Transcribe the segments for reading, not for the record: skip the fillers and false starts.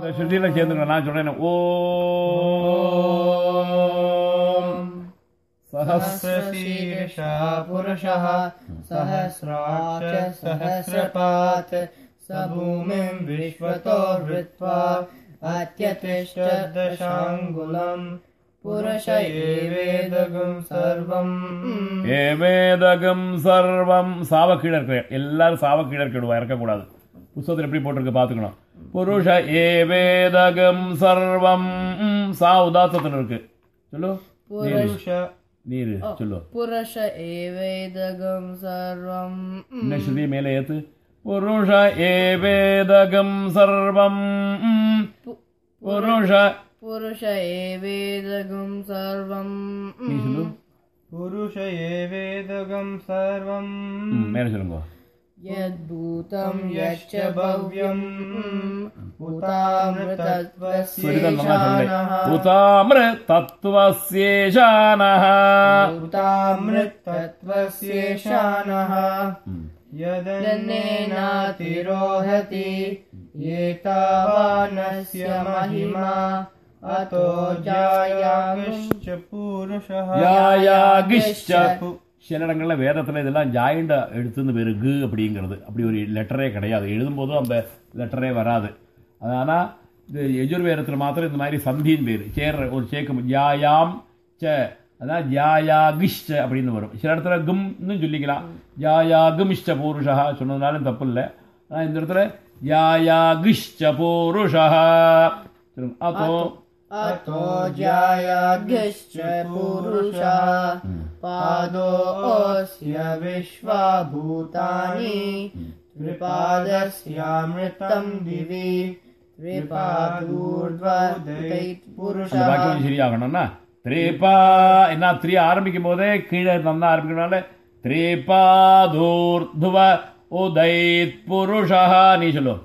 ஸ்ருதியில சேர்ந்துங்க. நான் சொல்றேன் ஓம் सहस्रशीर्षः पुरुषः सहस्राक्ष सहस्रपात् स भूमिं विश्वतो हृत्वा अत्यतिष्ठत् दशाङ्गुलम् पुरुष एवेदगं सर्वम् ஏவேதகம் சர்வம். சாவ கீழே இருக்க எல்லாரும் சாவ கீழே இருக்கிடுவா, இறக்கக்கூடாது. புத்தகத்தில் எப்படி போட்டிருக்கு பார்த்துக்கணும். புருஷ ஏவேதகம் சர்வம். சா உதாத்தத்தில் இருக்கு. சொல்லு. நீர் சொல்லு. पुरुष एवेदगं सर्वम्. இன்னும் ஸ்ருதி மேலே ஏத்து. புருஷ ஏவேதகம் சர்வம். पुरुष एवेदगं सर्वम्. நீ சொல்லு. पुरुष एवेदगं सर्वम्. மேலே சொல்லுங்க. यद्भूतं यच्च भव्यम् उतामृतत्वस्येषानः उतामृतत्वस्येषानः उतामृतत्वस्येषानः यदन्नेनातिरोहति एतावानस्य महिमा अतो जायागिश्च पुरुषः. யாயாகிஷ்ச. சில இடங்களில் வேதத்தில் இதெல்லாம் ஜாயிண்ட எழுத்துன்னு பேரு கு அப்படிங்கிறது. அப்படி ஒரு லெட்டரே கிடையாது. எழுதும்போதும் அந்த லெட்டரே வராது. ஆனால் இது யஜுர்வேதத்தில் மாத்திரம் இந்த மாதிரி சந்தின்னு பேர் சேர ஒரு சேக்கம் ஜாயாம் ச, அதான் ஜாயாகிஷ்ச அப்படின்னு வரும். சில இடத்துல கும்னு சொல்லிக்கலாம். ஜாயாகுமிஷ்ட பூருஷா சொன்னதுனாலும் தப்பு இல்லை. ஆனால் இந்த இடத்துல ஜாயாகிஷ்ச பூருஷா. அதோ अतो जायागिश्च पुरुषः पादोऽस्य विश्वभूतानि त्रिपादस्यामृतं दिवि त्रिपादूर्ध्वपुरुषः. சரியாகணும்னா திரேபா என்ன த்ரீ ஆரம்பிக்கும் போதே கீழே நல்லா ஆரம்பிக்கிறதுனால திரேபாதூர்துவ உதைத் புருஷா. நீ சொல்லு.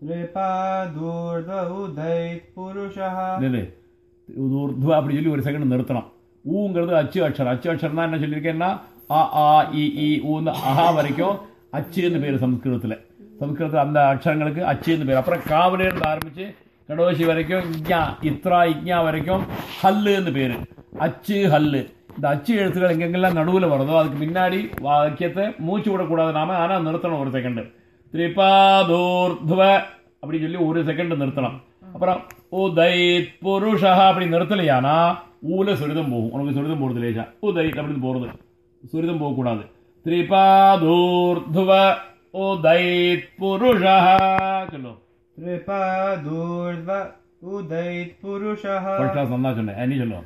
ஊர்துவ அப்படி சொல்லி ஒரு செகண்ட் நிறுத்தணும். ஊங்கிறது அச்சு அக்ஷரம். அச்சு அக்ஷரம் தான் என்ன சொல்லியிருக்கேன்னா அ ஆ இ ஈ ஊன்னு அஹா வரைக்கும் அச்சுன்னு பேர் சம்ஸ்கிருதத்தில். சம்ஸ்கிருதத்தில் அந்த அக்ஷரங்களுக்கு அச்சுன்னு பேர். அப்புறம் காவலேருந்து ஆரம்பிச்சு கடோசி வரைக்கும் இக்ஞா இத்ரா இக்ஞா வரைக்கும் ஹல்லுன்னு பேர். அச்சு ஹல்லு. இந்த அச்சு எழுத்துக்கள் எங்கெங்கெல்லாம் நடுவில் வருதோ அதுக்கு முன்னாடி வாக்கியத்தை மூச்சு விடக்கூடாது நாம. ஆனால் நிறுத்தணும் ஒரு செகண்ட். திரிபாதூர்துவ அப்படி சொல்லி ஒரு செகண்ட் நிறுத்தணும். அப்புறம் உதைத் புருஷா அப்படி நிறுத்தலையானா ஊல சுரிதம் போகும். உனக்கு சுரிதம் போடுது லேசா. உதைத் அப்படின்னு போறது, சுரிதம் போகக்கூடாது. திரிபாதூர்துவ உதைத் புருஷா சொல்லும். त्रिपादूर्ध्व उदैत् पुरुषः. சொன்னா சொன்னேன். நீ சொல்லும்.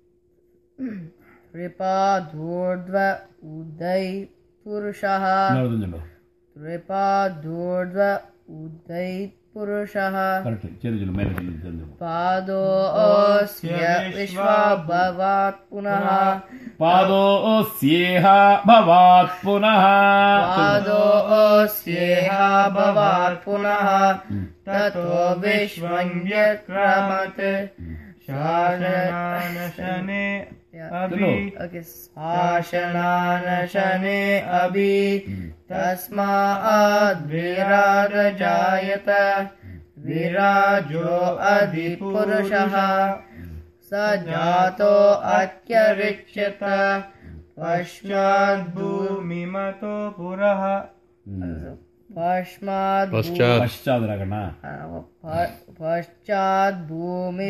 त्रिपादूर्ध्व उदैत् पुरुषः. சொல்லும். त्रिपादूर्ध्व उदैत् पुरुषः. கரெக்ட். சரி சொல்லு. மேலே சொல்லு. पादोऽस्य विश्वभवात् पुनः. पादोऽस्येह भवात् पुनः. पादोऽस्येह भवात् पुनः. ततो विश्वं व्यक्रमत् शासनानशने शासनानशने अभि तस्माद् विराज जायत विराजो अधिपुरुषः स जातो अत्यरिच्यत पश्चात् भूमिमतो पुरः. पश्चात् भूमि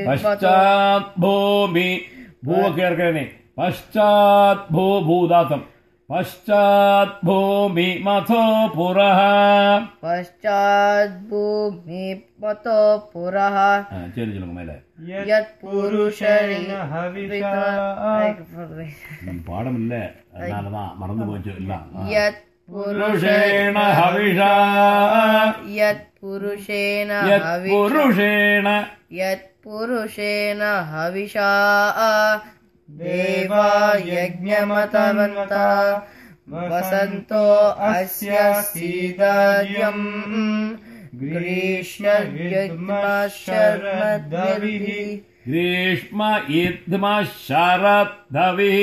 भू केर्कने पश्चात् भू भूदातम पश्चात् भूमि मथो पुरः. पश्चात् भूमि मतो पुरः. यत् पुरुषेण हविषा. பாடம் இல்ல, அதனாலதான் மறந்து போச்சு. இல்ல यत् पुरुषेण हविषा. यत् पुरुषेण यत् पुरुषेण हविषा देवा यज्ञमतवन्तः वसन्तो अस्य सीदर्यम् ग्रीष्म शरद्भिः. ग्रीष्म इद्म शरद्भिः.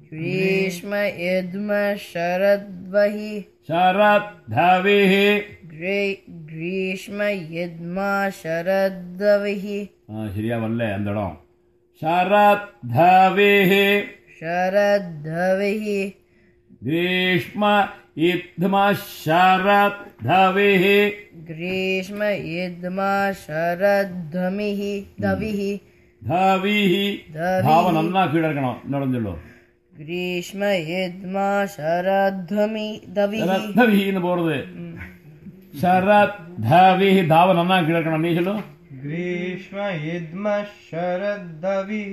ग्रीष्म इद्म शरद्भिः. शरद्भिः. ग्रीष्म यद्मा शरदविहि சரியா வரல அந்த இடம். शरद्धविः शरदविहि ग्रीष्म इद्मा शरद्धविः ग्रीष्म यद्मा शरद्धमिः दविहि धविः भाव नन्ना கீழ இருக்கணும். இன்னொரு சொல்லு. ग्रीष्म यद्मा शरद्धमि दविहि शरद्धविன்னு போறது. शरद्धविः தாவ நன்னா கீழ இருக்கணும். நீ சொல்லு. ग्रीष्म इद्म शरदविः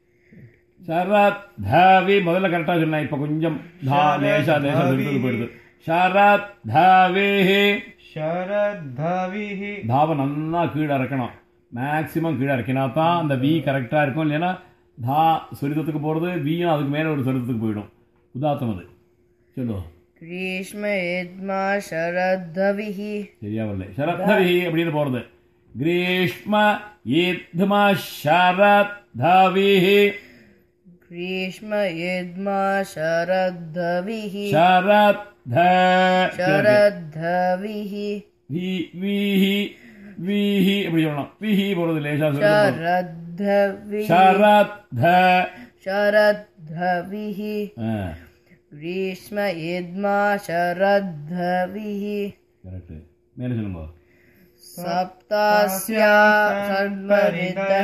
शरद्धवि முதல்ல கரெக்டா சொன்னா. இப்ப கொஞ்சம் லேசா சொல்றது போயிடுது. शरद्धविः शरदविः தாவ நன்னா கீழ இருக்கணும். மேக்சிமம் கீழே இறக்கினா தான் அந்த வி கரெக்டா இருக்கும். இல்லைன்னா தா சொரிதத்துக்கு போறது வியும் அதுக்கு மேல ஒரு சொரிதத்துக்கு போயிடும். உதாத்தம் அது சொல்லு. ग्रीष्म यद्मा शरदविहि சரியா வரல. शरद्धविः அப்படின்னு போறது. ग्रीष्म इद्मा शरद्धविः ग्रीष्म यद्मा शरदविहि शरद्ध शरदविहि வீஹி எப்படி சொல்லணும். விஹி போறது லேசா शरदविहि शरद्ध शरदविहि ग्रीष्म यद्मा शरदविहि கரெக்ட். மேல சொல்லுங்க. सप्तास्या षड्मऋतः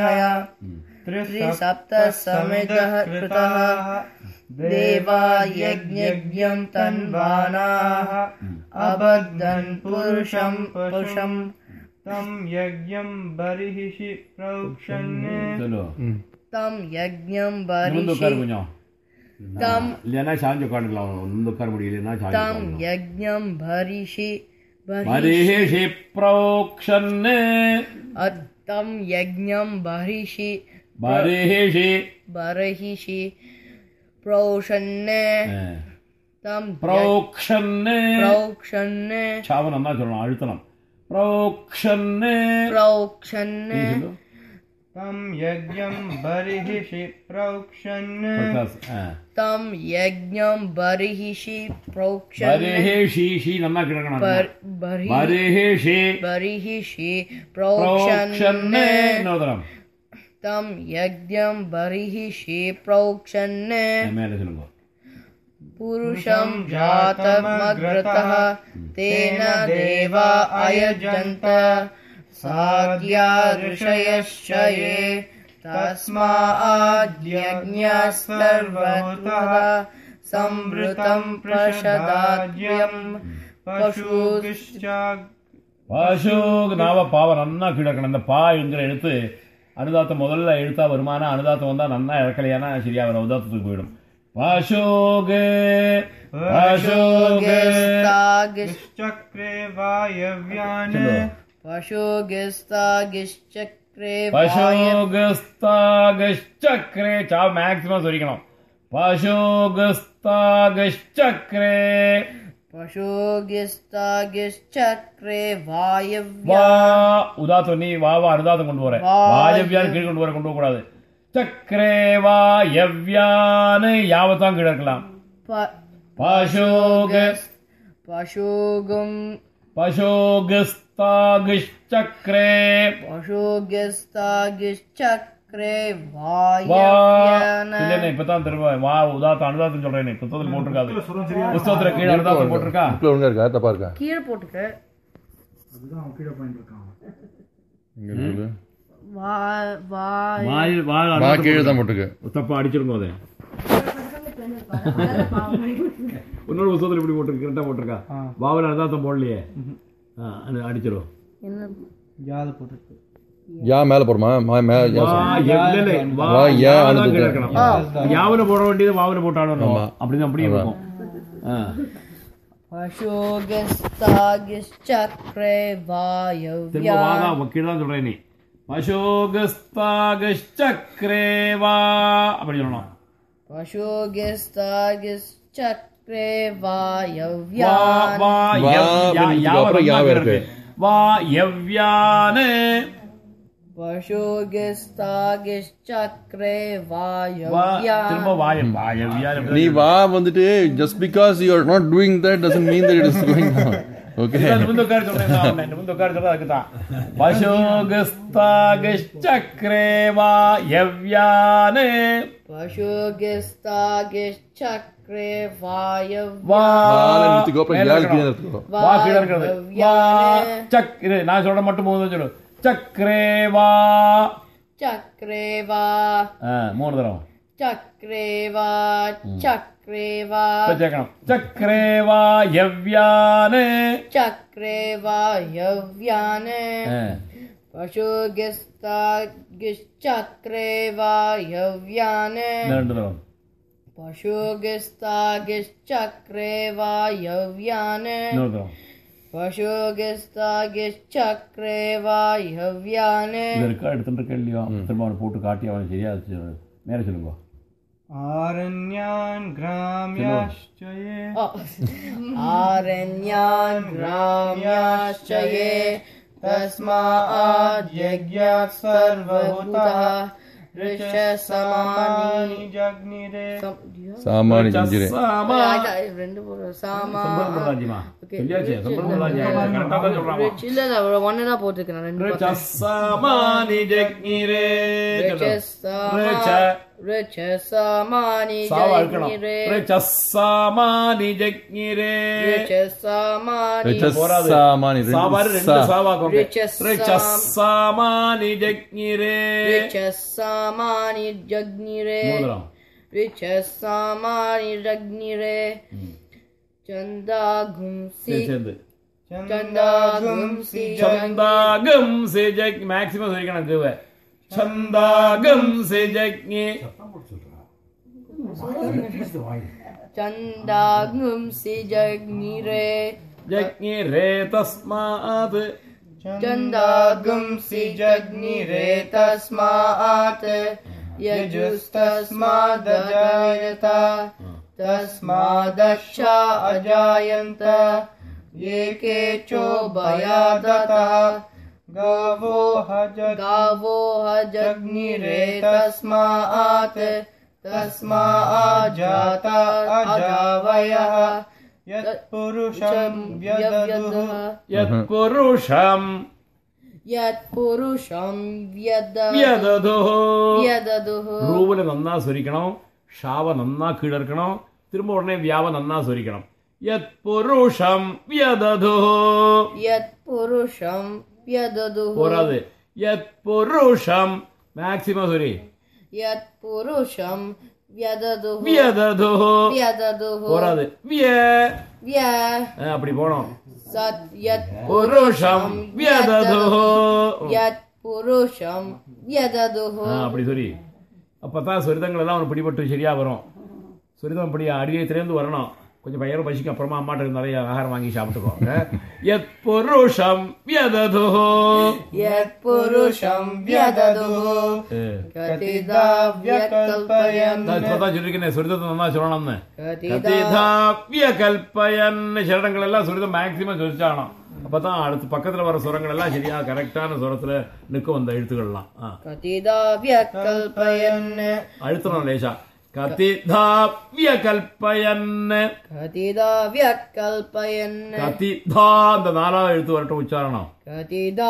त्रिसप्तसमिदः कृतः देवा यज्ञं तन्वानाः अबद्धन् पुरुषं पुरुषं तं यज्ञं बर्हिषि प्रोक्षन् சொல்லு. तं यज्ञं ముందు ఉక్కారు बर्हिषि கொஞ்சம். तं இல்லைன்னா சாஞ்சு உட்காந்துக்கலாம். ముందు உட்கார முடியலன்னா சாஞ்சு तं உட்காரலாம். यज्ञं बर्हिषि बर्हिषि प्रोक्षन् तं यज्ञं बर्हिषि बर्हिषि बर्हिषि प्रोषन् तं प्रोक्षन् प्रोक्षन् சாவ நல்லா சொல்லணும். அழுத்தணும். प्रोक्षन् प्रोक्षन् तं यज्ञं बर्हिषि प्रोक्षन् तं यज्ञं बर्हिषि प्रोक्षन् बर्हिषि நல்லா கிடக்கணும். बर्हिषि बर्हिषि प्रोक्षन् நோதரம். तं यज्ञं बर्हिषि प्रोक्षन् மேல சொல்லுங்க. पुरुषं जातमग्रतः तेन देवा अयजन्त साध्या ऋषयश्च ये तस्माद्यज्ञस्तर्वतः संवृतं प्रसदाद्यं पशुश्च பசுக்கு நாவ பாவ நன்னா கிடக்கணும். அந்த பா என்கிற எழுத்து அனுதாத்தம் முதல்ல எழுத்தா வருமானா அனுதாத்தம் வந்தா நன்னா இறக்கலையானா சரியா வரும். உதாத்தத்துக்கு போயிடும். பசுகு பசுகு चक्रे वायव्यान् पशुगिस्तागिश्चक्रे பசுகுஸ்தாகச்சக்ரே சாவ மேக்ஸிமம் சொல்லிக்கணும். பசுகுஸ்தாகச்சக்ரே पशुगिस्तागिश्चक्रे वायव्या வா உதாத்தம் நீ வாவா அனுதாத்தம் கொண்டு போற. வாயவ்யான்னு கீழ் கொண்டு போக கூடாது. சக்கரே வாயவ்யான்னு யாவத்தான் கீழே இருக்கலாம். पशुगुं பசுகுஸ்தாகச்சக்ரே पशुगिस्तागिश्चक्रे வா वायव्यान् இல்லைண்ணே இப்பதான் திரும்ப வா உதாத்தம் அனுதாத்தம் சொல்றேன். புத்தகத்தில் போட்டிருக்காது. புத்தகத்துல கீழே அனுதாத்தம் போட்டிருக்கா. ஒழுங்கா இருக்கா தப்பா இருக்கா? கீழே போட்டுக்க வா கீழே தான் போட்டுருக்கு. தப்பா அடிச்சிருங்க. அதை இன்னொரு புத்தகத்தில் இப்படி போட்டிருக்கு. கரெக்டா போட்டிருக்கா. வாவல அனுதாத்தம் போடலையே. அடிச்சிரும். याद போட்டுருக்கு. யா மேல போடுமா? யாவல போட வேண்டியது வாவல போட்டாலும் அப்படிதான் அப்படியே இருக்கும். पशुगिस्तागिश्चक्रे वायव्या கீழதான் சொல்றேன். நீ பசுகுஸ்தாகச்சக்ரே வா அப்படி சொல்லணும். पशुगिस्तागिश्चक्रे वायव्या வாயவ்யானு पशुगिस्तागिश्चक्रे वायव्या திரும்ப வாயவ்யா நீ வா வந்துட்டு just because you are not doing that doesn't mean that it is going on. Okay. ಮುಂದೆ ಉತ್ಕಾರ சொல்றேன் ಮುಂದೆ ಉತ್ಕಾರ சொல்றது அதுக்கு தான் பசோகஸ்தாகச்சக்ரே வாயவ்யான் பசுகிஸ்தாகிச்சக்ரே வா நிறுத்திக்கோ, அப்புறம் மேல யாழ் இருக்கணும். கீழே நிறுத்திக்கோ. வா கீழே இருக்கிறது வா சக் இது நான் சொல்ற மட்டும் மூணு சொல்லு சக்ரே வா சக்ரேவா மூணு தரம் சக்ரேவா சக்ரேவா சேர்க்கணும் சக்ரே வாயவ்யான் சக்ரேவா யவ்யான் பசுகிஸ்தாகிச்சக்ரேவா யவ்யான் ரெண்டு தரம் பசுகிஸ்தாகிச்சக்ரேவா யவ்யான் இன்னொரு தரம் பசுகிஸ்தாகிச்சக்ரேவா யவ்யான் இது இருக்கா எடுத்துட்டு இருக்க இல்லையோ திரும்ப அவனை போட்டு காட்டி அவனை சரியா மேலே சொல்லுங்க आरण्यान् ग्राम्याश्च ये आरण्यान् ग्राम्याश्च ये तस्मात् यज्ञात् सर्वभूतः ऋषसमानि जग्निरे சாமானி ஜஞ்சிரே. ரெண்டு போடுறோம் சாமா சம்பளம் சொல்லியாச்சு சம்பளம் கரெக்டாக தான் சொல்றான் இல்ல ஒன்னு தான் போட்டுருக்கேன் ரெண்டு ரிச்சசமானி ஜக்னிரே ரிச்சசமானி சாவா இருக்கணும் ஜக்னிரே ரிச்சசமானி ஜக்னிரே ரிச்சசமானி போராது சாமானி சாவாரு ரெண்டு சாவாக்கும் ரிச்சசம். ரிச்சசமானி ஜக்னிரே ரிச்சசமானி ஜக்னிரே மூதரம் ரிச்சசமானி ஜக்னிரே சந்தாகும்சி சேர்ந்து சந்தாகும்சி சந்தாகம் சே ஜக் மேக்ஸிமம் சொல்லிக்கணும் கேவ சந்தாகம் சே ஜக்னி சந்தாகும்சி ஜக்னிரே ஜக்னிரே தஸ்மாத் चन्दागुंसि जग्निरे तस्मात् यजुस्तस्मादजायत तस्मादक्षा अजायन्त ये केचोभयादतः गावो ह जग्निरे तस्मात् तस्माज्जाता अजावयः यत्पुरुषं व्यदधुः यत्पुरुषं व्यदधुः ரூபல நன்னா சொரிக்கணும் ஷாவ நன்னா கீழ இருக்கணும் திரும்ப உடனே வியாவ நன்னா சொரிக்கணும் யத்புருஷம் வியததுஹு போராது யத்புருஷம் மேக்ஸிமம் சொரி यत्पुरुषं व्यदधुः போராது அப்படி போனோம் पुरुषं व्यदधुः यत्पुरुषं व्यदधुः அப்படி சொல்லி அப்பதான் சொரிதங்கள் எல்லாம் அவனுக்கு பிடிபட்டு சரியா வரும் சொரிதம் அப்படி அடியத்திலேருந்து வரணும் கொஞ்சம் பயிரும் பசிக்கும் அப்புறமா அம்மாட்ட நிறைய ஆகாரம் வாங்கி சாப்பிட்டுக்கோங்க யத்புருஷம் வியததுஹு கதிதா வியகல்பயன் இப்பதான் சொல்லிருக்கேன் சொரிதத்தை நல்லா சொல்லணும்னு கதிதா வியகல்பயன் சரணங்கள் எல்லாம் சொரிதம் மேக்சிமம் சொல்லிச்சாகணும் அப்பதான் அடுத்து பக்கத்துல வர சுரங்கள் எல்லாம் சரியா கரெக்டான சுரத்துல நிற்கும் அந்த எழுத்துக்கள்லாம் கதிதா வியகல்பயன் அழுத்தணும் லேசா கதிதா வியகல்பயன் கதிதா வியகல்பயன் கதிதா அந்த நாலாவது எழுத்து வரட்டும் உச்சாரணம் கதிதா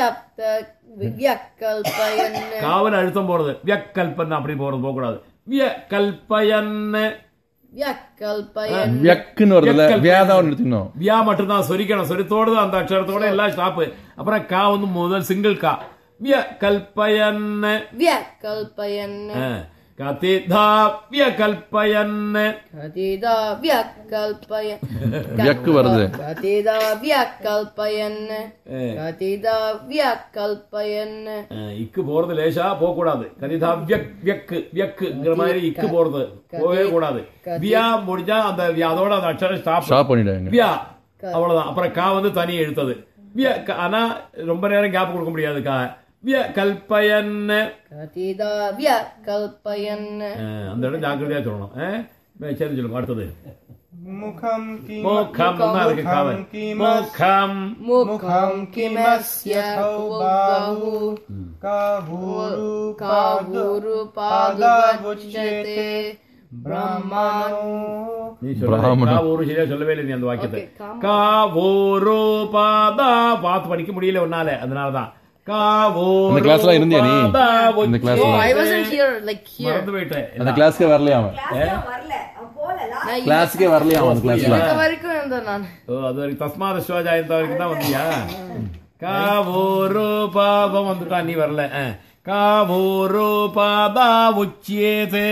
வியகல்பயன் காவல் அழுத்தம் போறது வியக்கல்பன் அப்படி போறது போக கூடாது வியகல்பயன் வியகல்பயன் வியக்குன்னு வருதுல வியாதான் நிறுத்திக்கணும் வியா மட்டும்தான் சொரிக்கணும் சொரித்தோடு அந்த அக்ஷரத்தோட எல்லாம் ஸ்டாப்பு அப்புறம் கா வந்து முதல் சிங்கிள் கா வியகல்பயன் வியகல்பயன் கதிதா வியகல்பயன் கதிதா வியகல்பயன் வியக்கு வருது கதிதா வியகல்பயன் கதிதா வியகல்பயன் இக்கு போறது லேசா போக கூடாது கதிதா வியக்கு வியக்குங்கிற மாதிரி இக்கு போறது போகவே கூடாது வியா முடிஞ்சா அந்த அதோட அந்த அக்ஷரம் ஸ்டாப் பண்ணிடுங்க வியா அவ்வளவுதான் அப்புறம் கா வந்து தனி எழுத்தது விய ஆனா ரொம்ப நேரம் கேப் கொடுக்க முடியாது கா வியகல்பயன் கதிதா வியகல்பயன் அந்த இடம் ஜாக்கிரதையா சொல்லணும் சரி சொல்லுங்க அடுத்தது मुखं முகம் நல்லா இருக்கு காவல் முகம் முகம் கிமஸ்ய बाहु कावूरु காவுரு பாதுவச்யதே Brahmano. நீ சொல்ல பிராமணன். காவோரு சரியா சொல்லவே இல்லை நீ அந்த வாக்கியத்தை. Okay, come. காவோரு பாதா பார்த்து படிக்க முடியல உன்னால, அதனாலதான் காவோரு அந்த classல இருந்தியா நீ? பாதா இந்த உச்சி. classல? Oh, I wasn't here, like here. மறந்து போயிட்டேன். அந்த கிளாஸ்க்கே வரலையா அவன்? நான் கிளாஸ்க்கே வரலையா அவன் அந்த கிளாஸ்ல? இருக்க வரைக்கும் இருந்தேன் நான். ஓ, அது வரைக்கும் தஸ்மாத சிவாஜாயத்த வரைக்கும் தான் வந்தியா? காவோரு பாதம் வந்துட்டான், நீ வரல. காவோரு பாதா உச்சியேதே.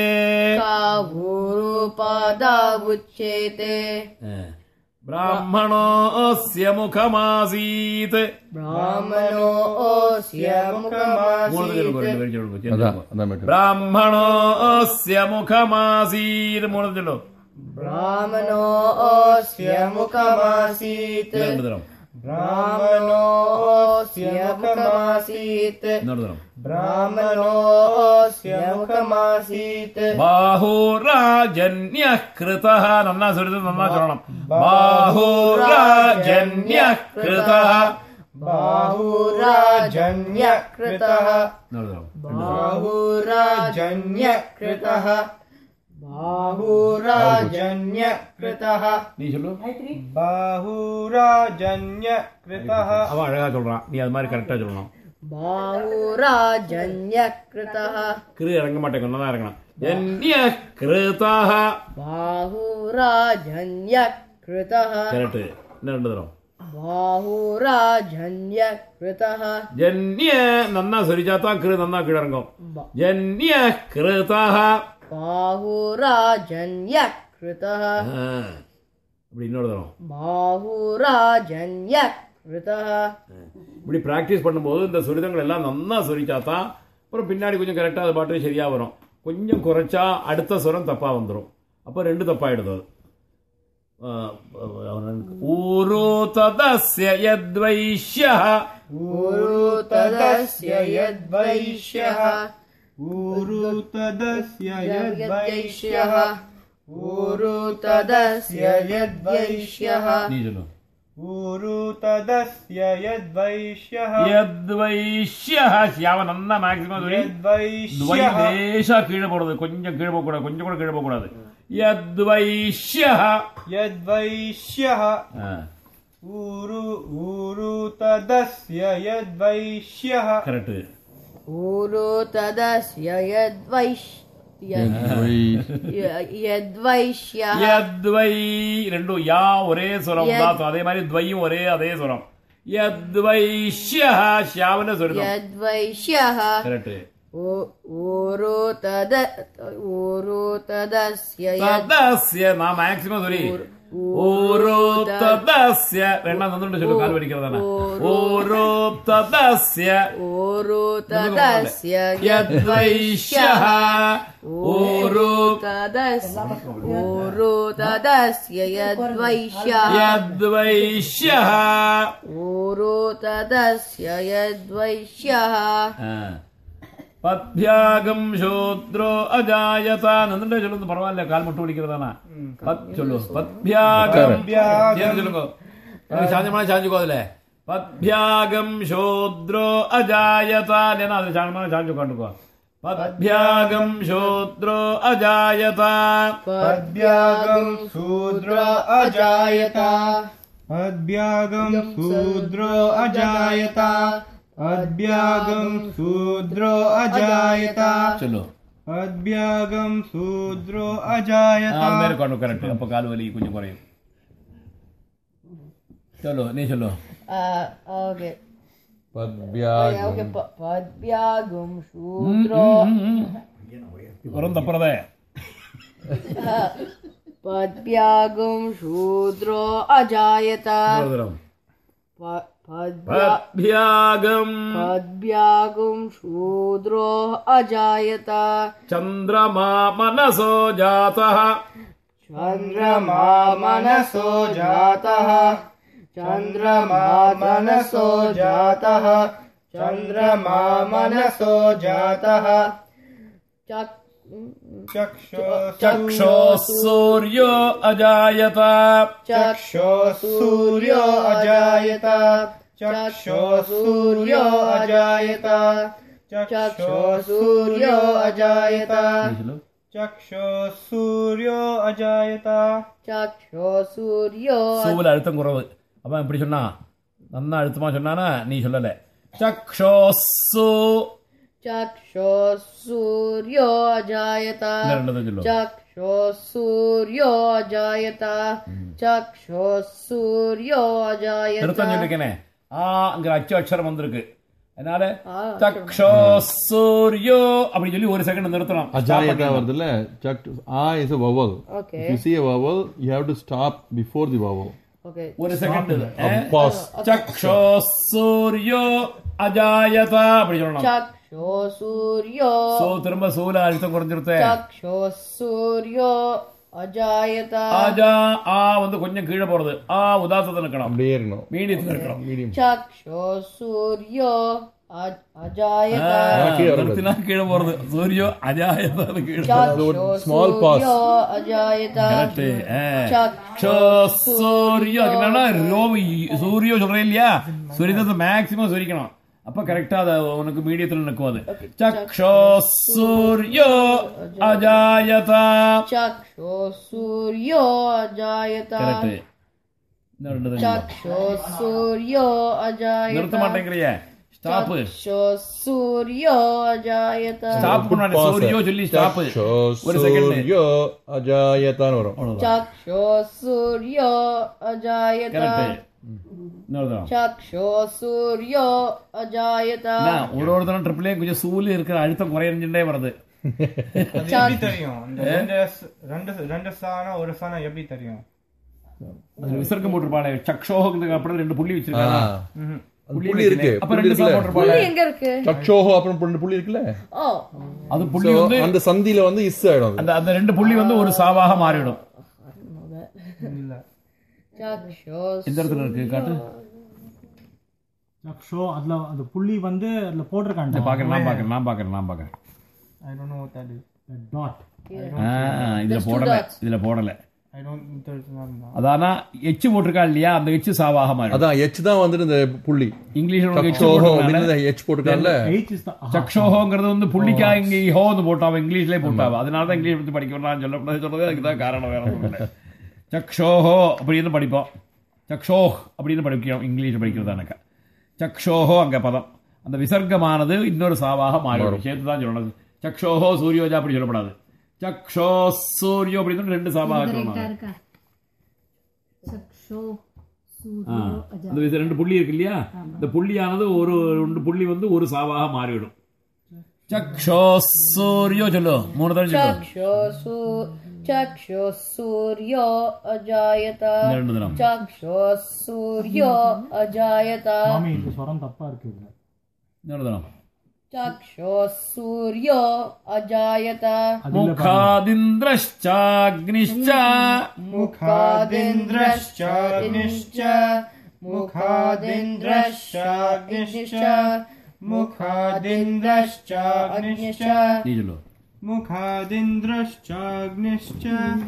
Kavurupada Vuchete. பிராமணோஸ்ய முகமாசீத். Brahmano Osya Mukamasit. அதான் மேட்டர். பிராமணோஸ்ய முகமாசீத். மூணு சொல்லும். Brahmano Osya Mukamasit. ரெண்டு தரம். Brahmano Osya Mukamasit. இன்னொரு தரம். Brahmano Osya Mukamasit. பாஹுராஜன்ய கிருதः. நன்னா சொல்றது, நன்னா சொல்லணும். பாஹுராஜன்ய கிருதः. Bahurajanyakritah. இன்னொரு தரம். Bahurajanyakritah. Bahurajanyakritah. நீ சொல்லு. बाहुराजन्यकृतः அவன் அழகா சொல்றான், நீ அது மாதிரி கரெக்டா சொல்லணும். Bahurajanyakritah. கிரு இறங்க மாட்டேங்க, நல்லா இறங்கணும். ஜன்ய கிருதः. Bahurajanyakritah. கரெக்ட். இன்னும் ரெண்டு தரம். Bahurajanyakritah. ஜன்ய நன்னா சரிச்சாத்தான் கிரு நன்னா கீழ இறங்கும். ஜன்ய கிருதः. Bahurajanyakritah. இப்படி இன்னொரு தரம். Bahurajanyakritah. இப்படி பிராக்டிஸ் பண்ணும்போது இந்த சுரிதங்கள் எல்லாம் நன்னா சொரிச்சாதான் அப்புறம் பின்னாடி கொஞ்சம் கரெக்டாக அது பாட்டு சரியா வரும். கொஞ்சம் குறைச்சா அடுத்த சுரம் தப்பா வந்துடும். அப்போ ரெண்டு தப்பாயிடுது. ஊரு ததஸ்ய யத்வைஷ்யः. Urutadasya yadvaishyah. ऊरुतदस्य यद्वैश्यः Urutadasya yadvaishyah. நீ சொல்லு. ऊरुतदस्य यद्वैश्यः யத்வைஷ்யः. சியாவ நன்னா மேக்ஸிமம் சொல்லி यद्वैश्यः லேசா கீழே போடுறது, கொஞ்சம் கீழே போக கூடாது, கொஞ்சம் கூட கீழே போக கூடாது. யத்வைஷ்யः. यद्वैश्यः ऊरुतदस्य यद्वैश्यः கரெக்ட். Urutadasya yadvaishyah. யத்வை ரெண்டும் யா ஒரே சுரம் தான். அதே மாதிரி துவையும் அதே சுரம். யத்வைஷ்யः ஷாவன சுரம். Yadvaishyah. கரெக்ட். Urutadasya ததஸ்ய நான் மேக்ஸிமம் சொல்லி ஓரோ ததஸ்ய ரெண்டாம் தந்துட்டு சொல்லு, கால் வலிக்கிறதானே. ஓரோ ததஸ்ய Urutadasya யத்வைஷ்யः. ஓரோ Urutadasya yadvaishyah. யத்வைஷ்யः. Urutadasya yadvaishyah. பத்யாகம் சூத்ரோ அஜாயதா நந்துட்டே சொல்லுங்க, பரவாயில்ல, கால் மட்டும் வலிக்கிறதானா. சொல்லு. பத்யாகம் சொல்லுங்க, சாஞ்சமான சாஞ்சுக்கோ. அதுல பத்யாகம் சூத்ரோ அஜாயதா இல்லைன்னா அதுல சாஞ்சமான சாஞ்சு உட்காந்துக்கோ. பத்யாகம் சூத்ரோ அஜாயதா. पद्भ्यागं शूद्रो अजायता पद्भ्यागं शूद्रो अजायता पद्भ्यागं शूद्रो अजायता சொல்லு. पद्भ्यागं शूद्रो अजायता மேல கொண்டு கரெக்ட். அப்ப கால் வலி கொஞ்சம் குறையும். சொல்லு, நீ சொல்லு. Okay. பத்யாகம். Okay. Padbyagum shudro. வரும் தப்புறதே. Padbyagum shudro ajayata. Padbyagum shudro ajayata. चंद्रमा मनसो जातः. चन्द्रमा मनसो जातः चन्द्रमा मनसो जातः चन्द्रमा मनसो जातः चक्षो सूर्यो अजायत. चक्षो सूर्यो अजायत चक्षो सूर्यो अजायत चक्षो सूर्यो अजायत चक्षुः अजायत चक्षुसूर्यो சூவில் அழுத்தம் குறவு. அப்ப இப்படி சொன்னா நன்னா அழுத்தமா சொன்னானா நீ சொல்லல. சக்ஷோசு चक्षुसूर्यो अजायत ரெண்டு சொல்லு. चक्षुसूर्यो अजायत चक्षुसूर्यो अजायत நிறுத்தம் சொல்லிருக்கேனே. ஆங்கிற அச்சு அக்ஷரம் வந்திருக்கு. அதனால சக்ஷோசூர்யோ அப்படி சொல்லி ஒரு செகண்ட் நிறுத்தணும். Ajayata வருதுல்ல. A is a vowel. Okay. If you see a vowel, you have to stop before the vowel. Okay. ஒரு செகண்ட் Pause. சக்ஷோசூர்யோ அஜாயத அப்படி சொல்லணும். चक्षुसूर्यो சோ திரும்ப சூல அழுத்தம் குறைஞ்சிருத்த. चक्षुसूर्यो अजायत ஆஜா ஆ வந்து கொஞ்சம் கீழே போறது. உதாசத்தை நிக்கணும். அப்படியே இருக்கணும். மீடியத்தில் இருக்கணும். Medium. चक्षुसूर्यो अजायत நிறுத்தினா கீழே போறது. சூரியோ அஜாயத கீழே Small pause. चक्षुसूर्यो अजायत சூரியோ என்னன்னா சூரியோ சொல்றேன் இல்லையா, சூரியத்தை மேக்சிமம் சுரிக்கணும். அப்ப கரெக்டா அத உனக்கு மீடியத்துல நிற்கும். அது சக்ஷோசூர்யோ அஜாயத चक्षुसूर्यो अजायत கரெக்ட். चक्षुसूर्यो अजायत நிறுத்த மாட்டேங்கிறிய. Stop चक्षुसूर्यो अजायत stop பண்ணானே. சூரியோ சொல்லி ஸ்டாப். ஒரு செகண்ட். சூரியோ அஜாயதான் வரும். चक्षुसूर्यो अजायत கரெக்ட். चक्षुसूर्यो अजायत ஒரு ஒருத்தரும் ட்ரிபிளே கொஞ்சம் சூழல் இருக்கிற அழுத்தம் குறைஞ்சுட்டே வருது. எப்படி தெரியும்? இந்த ரெண்டு சாணம் ஒரு சாணம் எப்படி தெரியும்? விசர்க்கம் போட்டிருப்பாளே. சக்ஷோஹுக்கு அப்புறம் ரெண்டு புள்ளி வச்சிருக்காங்க. புள்ளி இருக்கு. அப்புறம் ரெண்டு சாணம் போட்டிருப்பாளே. புள்ளி எங்க இருக்கு? சக்ஷோஹோ அப்புறம் ரெண்டு புள்ளி இருக்குல்ல. அது புள்ளி வந்து அந்த சந்தியில வந்து இஸ் ஆயிடும். அந்த அந்த ரெண்டு புள்ளி வந்து ஒரு சாவாக மாறிடும். இல்ல எந்த இடத்துல இருக்கு காட்டு. சக்ஷோ அதுல அந்த புள்ளி வந்து அதுல போட்டிருக்காங்க. நான் பாக்குறேன். I don't know what that is. Dot இதுல போடல. I don't there's not. அதானா எச்சு போட்டிருக்கா இல்லையா, அந்த எச்சு சாவாக மாறிடும். அதான் எச் தான் வந்து இந்த புள்ளி. இங்கிலீஷ்ல எச்சு சக்ஷோஹோ போட்டிருக்காங்க. எச் போட்டுட்டாங்கல. H is the சக்ஷோஹோங்கிறது வந்து புள்ளிக்கா இங்க ஹோன்னு போட்டாவ இங்கிலீஷ்லயே போட்டாவ. அதனாலதான் இங்கிலீஷ் பத்தி படிக்கணும்னு சொல்றது அதுக்குதான் காரணம். வேற ஒன்றும் இல்லை. சக்ஷோஹோ அப்படின்னு படிப்போம். சக்ஷோஹ் அப்படின்னு படிக்கிறோம் இங்கிலீஷ் படிக்கிறதானக்கா. சக்ஷோஹோ அங்க பதம் அந்த விசர்க்கமானது இன்னொரு சாவாக மாறிடும். சேர்த்து தான் சொல்லணும். சக்ஷோஹோ சூரியோஜா அப்படி சொல்லப்படாது. சக்ஷோ சூரியோ அப்படின்னு ரெண்டு சாவாக சொல்லணும். அந்த ரெண்டு புள்ளி இருக்கு இல்லையா, இந்த புள்ளியானது ஒரு ரெண்டு புள்ளி வந்து ஒரு சாவாக மாறிவிடும். சக்ஷோ சூரியோ சொல்லு. மூணு தடவை சொல்லு. चक्षुसूर्यो अजायत ரெண்டு தினம். चक्षुसूर्यो अजायत மாமி இந்த ஸ்வரம் தப்பா இருக்கு இதுல. இன்னொரு தினம். चक्षुसूर्यो अजायत मुखादिन्द्रश्चाग्निश्च मुखादिन्द्रश्चाग्निश्च मुखादिन्द्रश्चाग्निश्च मुखादिन्द्रश्चाग्निश्च நீ சொல்லு. मुखादिन्द्रश्चाग्निश्च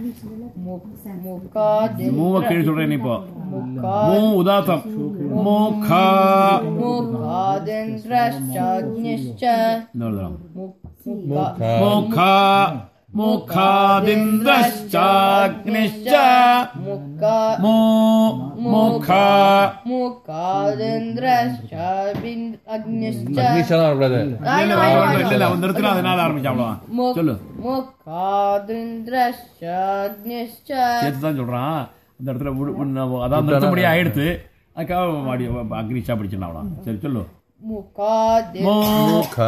மூவ கீழ் சொல்றேன் நீ இப்போ. மூ உதாத்தம். முகா मुखादिन्द्रश्चाग्निश्च இன்னொரு தினம். முகா मुखादिन्द्रश्चाग्निश्च मो मुखा मुखादिन्द्रश्चाग्निश्च அக்னிஷனா கூடாது. இல்ல அவன் நிறுத்தினா அதனால ஆரம்பிச்சாவளவா சொல்லு. मुखादिन्द्रश्चाग्निश्च சேர்த்து தான் சொல்றான். அந்த இடத்துல அதான் நிறுத்தபடியா ஆயிடுத்து. அதுக்காக அக்னிஷா படிச்சுனா. சரி சொல்லு. मुखादिन्द्रश्चाग्निश्च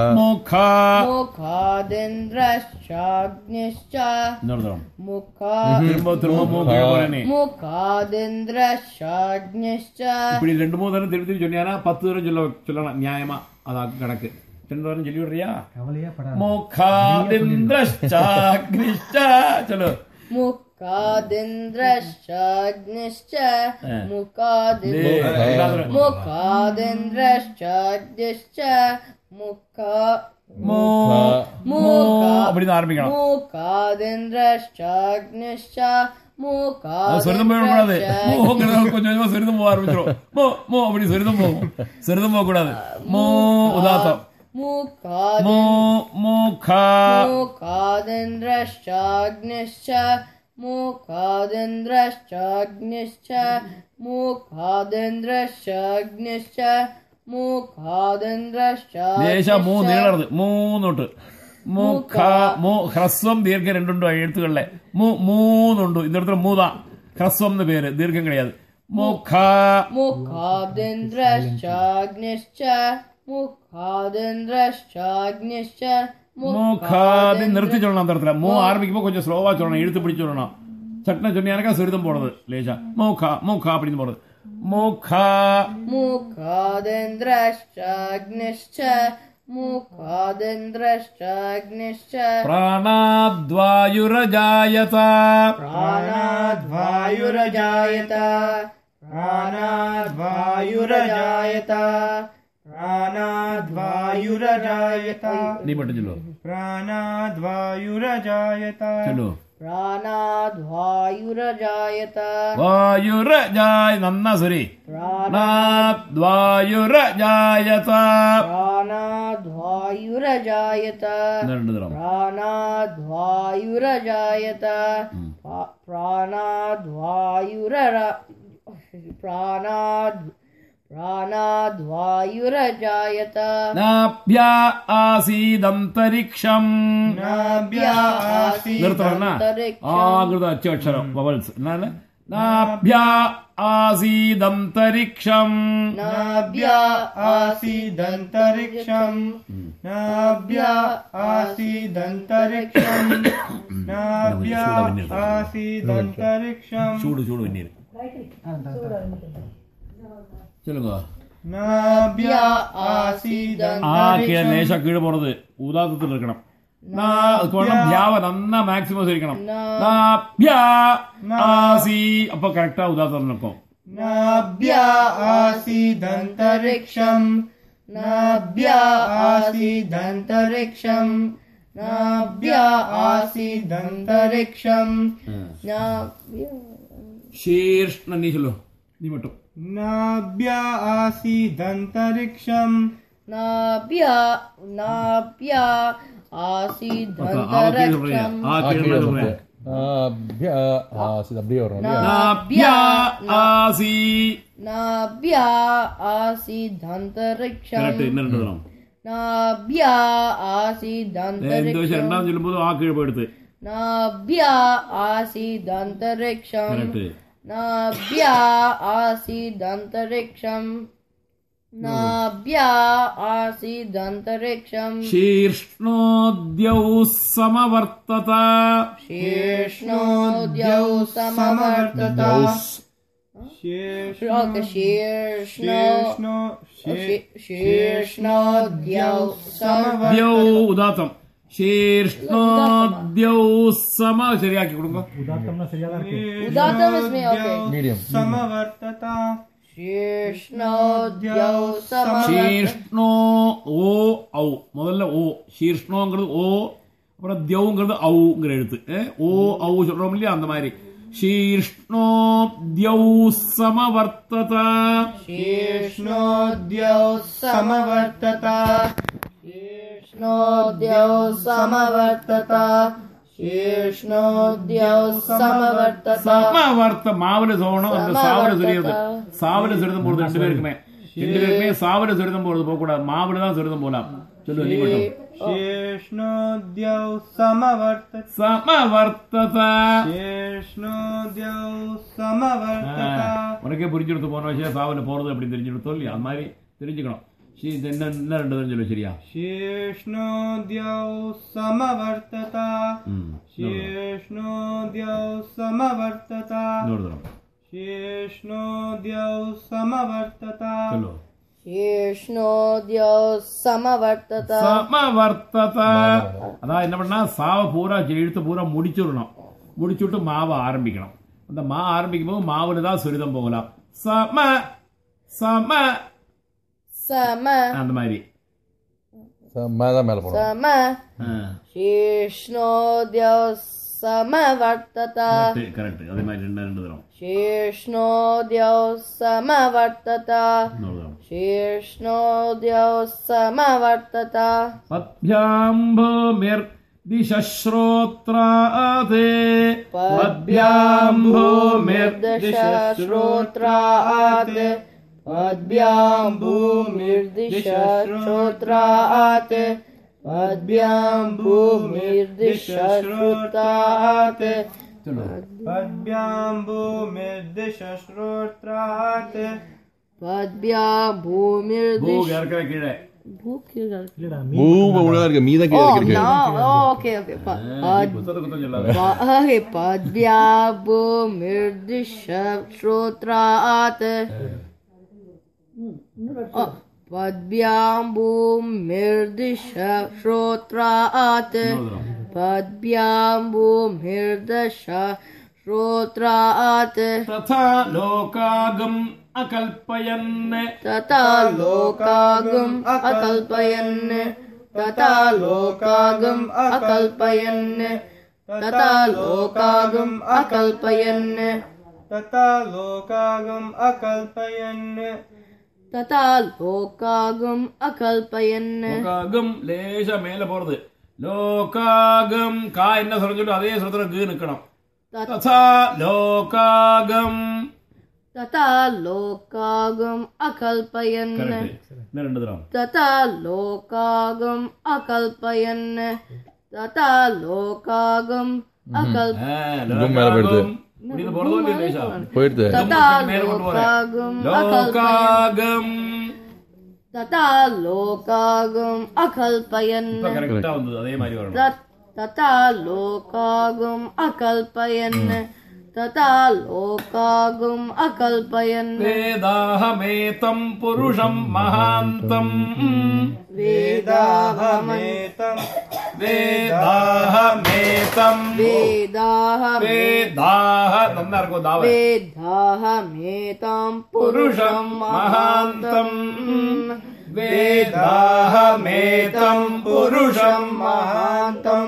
இன்னொரு தரம். திரும்ப திரும்ப मुखादिन्द्रश्चाग्निश्च இப்படி ரெண்டு மூணு தரம் திருப்பி சொன்னா 10 தரம் சொல்லலாம் நியாயமா. அதான் கணக்கு. 2 தரம் சொல்லி விடுறியா? கவலையே படாத. முகாதிந்திரஷ்டாக்னிஷ்ட சொல்லு. मुखादिन्द्रश्चाग्निश्च मुखादिन्द्रश्चाग्निश्च அப்படின்னு ஆரம்பிக்கணும். मुखादिन्द्रश्चाग्निश्च சொரிதம் போயிடக்கூடாது. கொஞ்சம் கொஞ்சமா சொரிதம் போக ஆரம்பிச்சிடும். மோ மோ அப்படி சொரிதம் போகும். சொரிதம் போக கூடாது. மோ உதாத்தம். मुखादिन्द्रश्चाग्निश्च मुखादिन्द्रश्चाग्निश्च मुखादिन्द्रश्चाग्निश्च ദേശ നീളരുത് മൂന്നോട്ട് ഹ്രസ്വം ദീർഘം രണ്ടുണ്ടോ എഴുത്തുകളിലെ മൂന്നുണ്ട് ഇന്നിടത്ത് മൂതാ ഹ്രസ്വം എന്ന് പേര് ദീർഘം കഴിയാതെ मुखादिन्द्रश्चाग्निश्च मुखादिन्द्रश्चाग्निश्च മുഖാദി നിർത്തി ചൊല്ലണം തരത്തില്ല ആരംഭിക്കുമ്പോ കൊഞ്ചം സ്ലോവാ ചൊല്ലണം എഴുത്ത് പിടിച്ചു ചൊല്ലണം சட்ன சொன்னியானக்கா சுரிதம் போடுறது லேசா மூகா அப்படின்னு போடுறது मुखादिन्द्रश्चाग्निश्च मुखादिन्द्रश्चाग्निश्च प्राणाद्वायुरजायत प्राणाद्वायुरजायत प्राणाद्वायुरजायत प्राणाद्वायुरजायत नी बट चलो प्राणाद्वायुरजायत चलो प्राणाद्वायुरजायत वायुरजाय नन्ना सरी प्राणाद्वायुरजायत प्राणाद्वायुरजायत प्राणाद्वायुरजायत प्राणाद्वायुरजायत नाभ्या आसीदन्तरिक्षम् नाभ्या आसीदन्तरिक्षम् अक्षरं ववल्स् नाभ्या आसीदन्तरिक्षम् नाभ्या आसीदन्तरिक्षम् नाभ्या आसीदन्तरिक्षम् नाभ्या आसीदन्तरिक्षम् चूडु वन्नीर சொல்லுங்க नाभ्या आसीदन्तरिक्षम् லேசா கீழே போறது உதாரணத்தில் இருக்கணும் தியாவ நன்னா மேக்ஸிமம் இருக்கணும் நாப்யா ஆசி அப்ப கரெக்டா உதாரணம் இருக்கும் नाभ्या आसीदन्तरिक्षम् नाभ्या आसीदन्तरिक्षम् नाभ्या आसीदन्तरिक्षम् शीर्ष नहीं चलो नहीं बटो नाभ्या आसीदन्तरिक्षम् नाभ्या आसीदन्तरिक्षम् நாபியா ஆசி அப்படியே வரும் இல்லையா? नाभ्या आसी नाभ्या आसीदन्तरिक्षम् கரெக்ட் என்ன எழுதணும் नाभ्या இந்த आसीदन्तरिक्षम् ரெண்டாம் சொல்லும்போது கீழே போயிடுது नाभ्या आसीदन्तरिक्षम् கரெக்ட் नाभ्या आसीदन्तरिक्षम् नाभ्या आसीदन्तरिक्षम् शीर्ष्णोद्यौ समवर्तत शीर्ष्णोद्यौ समवर्तत शीर्ष्णोद्यौ द्यौ उदातम शीर्ष्णोद्यौ सम ശരിയാക്കി കൊടുங்க உதாத்தம்னா சரியா தான் இருக்கு. उदात्तम इसमें ओके மீடியம் समवर्तत शीर्ष्णोद्यौ समवर्तत शीर्ष्णो ஓ ஔ முதல்ல ஓ शीर्ष्णோங்கிறது ஓ அப்புறம் தியௌங்கிறது ஔங்கிற எழுத்து ஓ ஔ சொல்றோம் இல்லையா அந்த மாதிரி शीर्ष्णोद्यौ समवर्तत शीर्ष्णोद्यौ समवर्तत शीर्ष्णोद्यौ समवर्तत शीर्ष्णोद्यौ समवर्तत சமவர்த்த மாவுல சோணும் அந்த சாவல சொல்லியது சாவல சுரிதம் போறது ரெண்டு பேருக்குமே சாவல சுரிதம் போறது போக கூடாது மாவுல தான் சுரிதம் போலாம் சொல்லு நீ மட்டும் शीर्ष्णोद्यौ समवर्तत சமவர்த்தத शीर्ष्णोद्यौ समवर्तत உனக்கே புரிஞ்செடுத்து போன விஷயம் சாவல போறது அப்படி தெரிஞ்செடுத்தோம் இல்லையா அது மாதிரி தெரிஞ்சுக்கணும் என்ன ரெண்டு தான் சொல்லு சரியா शीर्ष्णोद्यौ समवर्तत शीर्ष्णोद्यौ समवर्तत शीर्ष्णोद्यौ समवर्तत சொல்லு शीर्ष्णोद्यौ समवर्तत சமவர்த்தத அதான் என்ன பண்ணா சாவ பூரா எழுத்து பூரா முடிச்சுட்டு மாவை ஆரம்பிக்கணும் அந்த மா ஆரம்பிக்கும் போது மாவுல தான் சுரிதம் போகலாம் சம சம सम அந்த மாதிரி மேதான் மேல போகணும் सम शीर्ष्णोद्यौ समवर्तत கரெக்ட். அதே மாதிரி ரெண்டு தரம் शीर्ष्णोद्यौ समवर्तत இன்னொரு தரம். शीर्ष्णोद्यौ समवर्तत पद्भ्याम्भूमिर् दिशश्रोत्राते पद्भ्याम्भूमिर्दिशश्रोत्रात् पद्भ्याम्भूमिर्दिशश्रोत्रात् पद्भ्याम्भूमिर्दिशश्रोत्रात् पद्भ्याम्भूमिर्दिशश्रोत्रात् पद्भ्याम्भूमिर्दिश கீழே இல்லடா மூவ ஒழுங்கா இருக்கு மீத கீழ இருக்கு okay புத்தகத்தை சொல்லாத. पद्भ्याम्भूमिर्दिशश्रोत्रात् पद्भ्याम्भूमिर्दिशश्रोत्रात् पद्भ्याम्भूमिर्दिशश्रोत्रात् तथा लोकागम अकल्पयन् तथा लोकागम अकल्पयन् तथा लोकागम अकल्पयन् तथा लोकागम अकल्पयन् तथा लोकागम अकल्पयन् तथा लोकागम अकल्पयन् லோகாகம் லேசா மேல போறது. லோகாகம் கா என்ன சொல்லிட்டு அதே சொல்ற கு நிக்கணும். ததா லோகாகம் तथा लोकागम अकल्पयन् கரெக்ட். இன்னும் ரெண்டு தரம். तथा लोकागम अकल्पयन् तथा लोकागम கும் மேல போயிடுது. இது போறதோ இல்லையா லேசா? போயிடுது. तथा மேல கொண்டு போறேன். लोकागम லோகாகம் तथा लोकागम अकल्पयन् இப்ப கரெக்டா வந்தது. அதே மாதிரி வரணும். तथा लोकागम अकल्पयन् तथा लोकागम अकल्पयन् वेदाहमेतं पुरुषं महान्तं वेदाहमेतं वेदाहमेतं वेदाह नन्ना इरुक्को दाव वेदाहमेतं पुरुषं महान्तं वेदाहमेतं पुरुषं महान्तं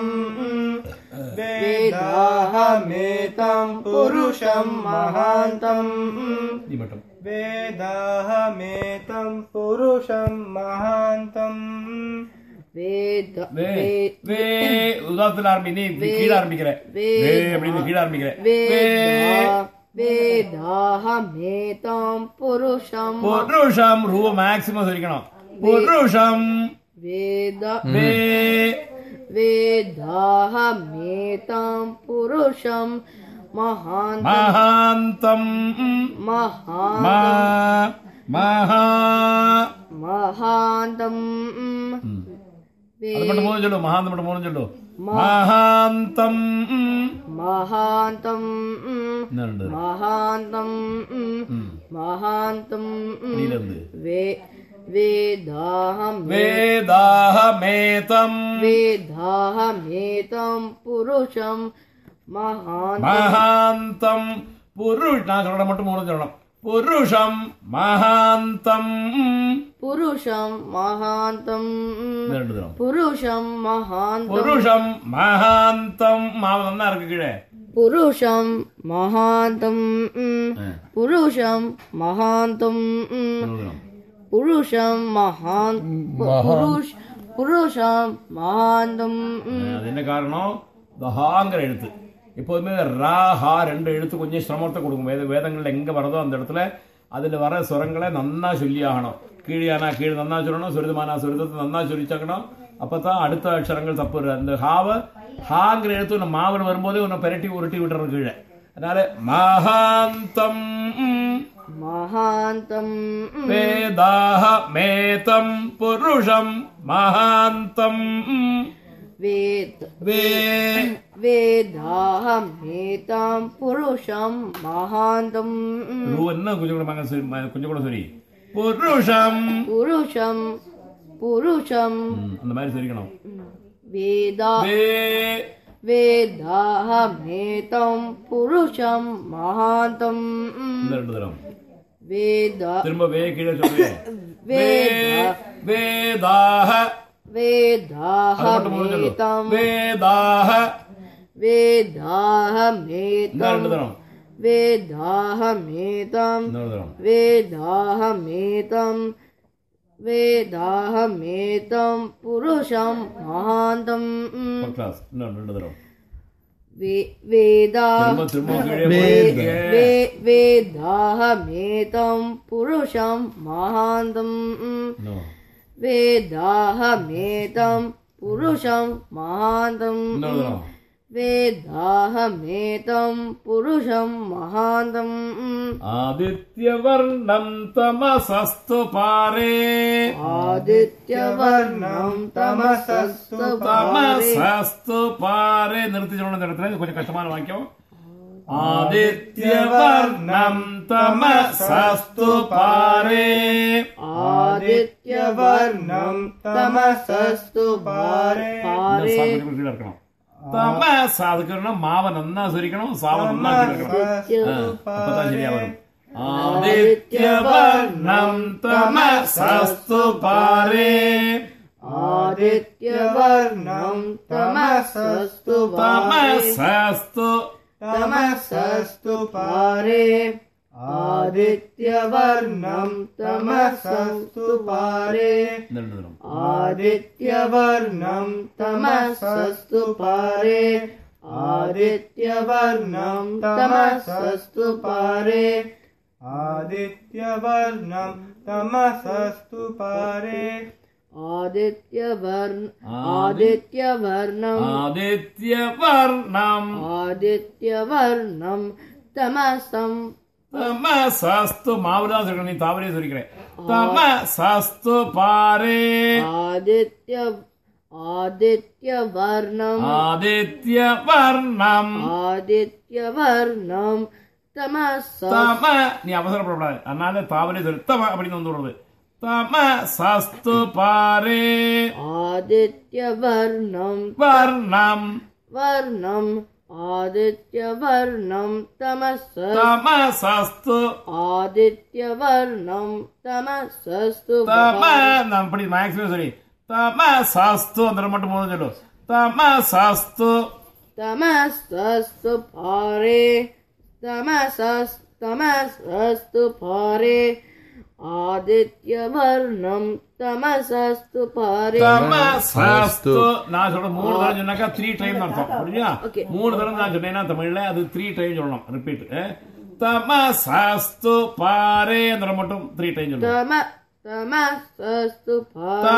वेदाहमेतं पुरुषं महान्तम् निमटं वेदाहमेतं पुरुषं महान्तम् वेद வே வே உதாரணத்துல ஆரம்பி. நீ கீழ ஆரம்பிக்கிற. வே அப்படின்னு கீழ ஆரம்பிக்கிற. वेदाहमेतं पुरुषं புருஷம் ரூப மேக்ஸிமம் சொல்லிக்கணும். புருஷம் वेद வே वेदाहमेतं पुरुषं महान्तं மகாந்தம் महान्तं அது மட்டும் மூணு சொல்லு. மகாந்தம் மட்டும் மூணு சொல்லு. மகாந்தம் महान्तं இன்னும் ரெண்டு. महान्तं महान्तं கீழ இருந்து वेदाहमेतं पुरुषं महान्तं மகாந்தம் புருஷ். நான் சொல்ற மட்டும் மூணு சொல்லணும். புருஷம் மகாந்தம் पुरुषं महान्तं இன்னும் ரெண்டு தரம். पुरुषं महान्तं புருஷம் மகாந்தம் மாவன் நல்லா இருக்கு கீழே. पुरुषं महान्तं पुरुषं महान्तं இன்னொரு தரம். पुरुषं पुरुषं महान्तं அது என்ன காரணம்? ஹாங்கிற எழுத்து எப்போதுமே ரா ஹா ரெண்டு எழுத்து கொஞ்சம் சிரமத்தை கொடுக்கும். வேதங்கள்ல எங்க வரதோ அந்த இடத்துல அதுல வர சுரங்களை நன்னா சொல்லி ஆகணும். கீழியானா கீழ் நன்னா சொல்லணும். சுரிதமானா சுரிதத்தை நன்னா சொல்லிச்சாக்கணும். அப்பதான் அடுத்த அக்ஷரங்கள் தப்பு வருது. அந்த ஹாவ ஹாங்கிற எழுத்து உன்னை மாவல் வரும்போதே உன்னை பெரட்டி உருட்டி விட்டுறது கீழே. அதனால மகாந்தம் महान्तं வேதாஹமேதம் புருஷம் மகாந்தம் वेदाहमेतं पुरुषं महान्तं இன்னும் கொஞ்சம் கூட சரி. புருஷம் पुरुषं அந்த மாதிரி சொல்லிக்கணும். वेदाहमेतं पुरुषं महान्तं இந்த ரெண்டு தரம். वेदा திரும்ப வே கீழே சொல்லுவேன். வேதாக वेदाहमेतं வேதாக वेदाहमेतं தரம் वेदाहमेतं இன்னொரு தரம் वेदाहमेतं वेदाहमेतं पुरुषं महान्तं ஃபர்ஸ்ட் கிளாஸ் ரெண்டு தரம் वेदा திரும்ப கீழே वेदाहमेतं पुरुषं महान्तं वेदाहमेतं पुरुषं महान्तं இன்னொரு தரம் वेदाहमेतं पुरुषं महान्तं ஆதித்யவர்ணம் தமசஸ்து பாரே आदित्यवर्णं तमसस्तु पारे தமசஸ்து பாரே நிறுத்தி சொல்லணும் இந்த இடத்துல இது கொஞ்சம் கஷ்டமான வாக்கியம் ஆதித்யவர்ணம் தமசஸ்து பாரே आदित्यवर्णं तमसस्तु पारे கீழே இருக்கணும் தமஸ் அதுக்கு மாவை நன்னா சுரிக்கணும் சாவை நன்னா இருக்கணும் அப்பதான் சரியா வரும் ஆதித்யவர்ணம் தமசஸ்து பாரே आदित्यवर्णं तमसस्तु தமசஸ்து तमसस्तु पारे आदित्यवर्णं तमसस्तु पारे आदित्यवर्णं तमसस्तु पारे आदित्यवर्णं तमसस्तु पारे आदित्यवर्णं तमसस्तु पारे आदित्यवर्णं तमसं தமசஸ்து மாவுதான் சுரிக்கணும் நீ தாவரே சுரிக்கிறேன் தமசஸ்து பாரே आदित्यवर्णं तमसं நீ அவசரப்படக்கூடாது அதனால தாவரே சொல்லு தம அப்படின்னு வந்து விடுறது தமசஸ்து பாரே आदित्यवर्णं வர்ணம் आदित्यवर्णं தமசஸ்து आदित्यवर्णं तमसस्तु நம்ம அப்படி மேக்ஸிமம் சரி தமசஸ்து அந்த மட்டும் மூணு சொல்லு தமசஸ்து तमसस्तु पारे तमसस्तु पारे आदित्यवर्णं तमसस्तु पारे தமசஸ்து நான் சொல்ற மூணு தடவை சொன்னாக்கா 3 டைம் அர்த்தம் புரியுதா Okay. மூணு தடவை நான் சொன்னேன்னா தமிழ்ல அது 3 டைம் சொல்லணும் ரிப்பீட் தமசஸ்து பாரே அந்த மட்டும் 3 டைம் சொல்லணும் तमसस्तु पारे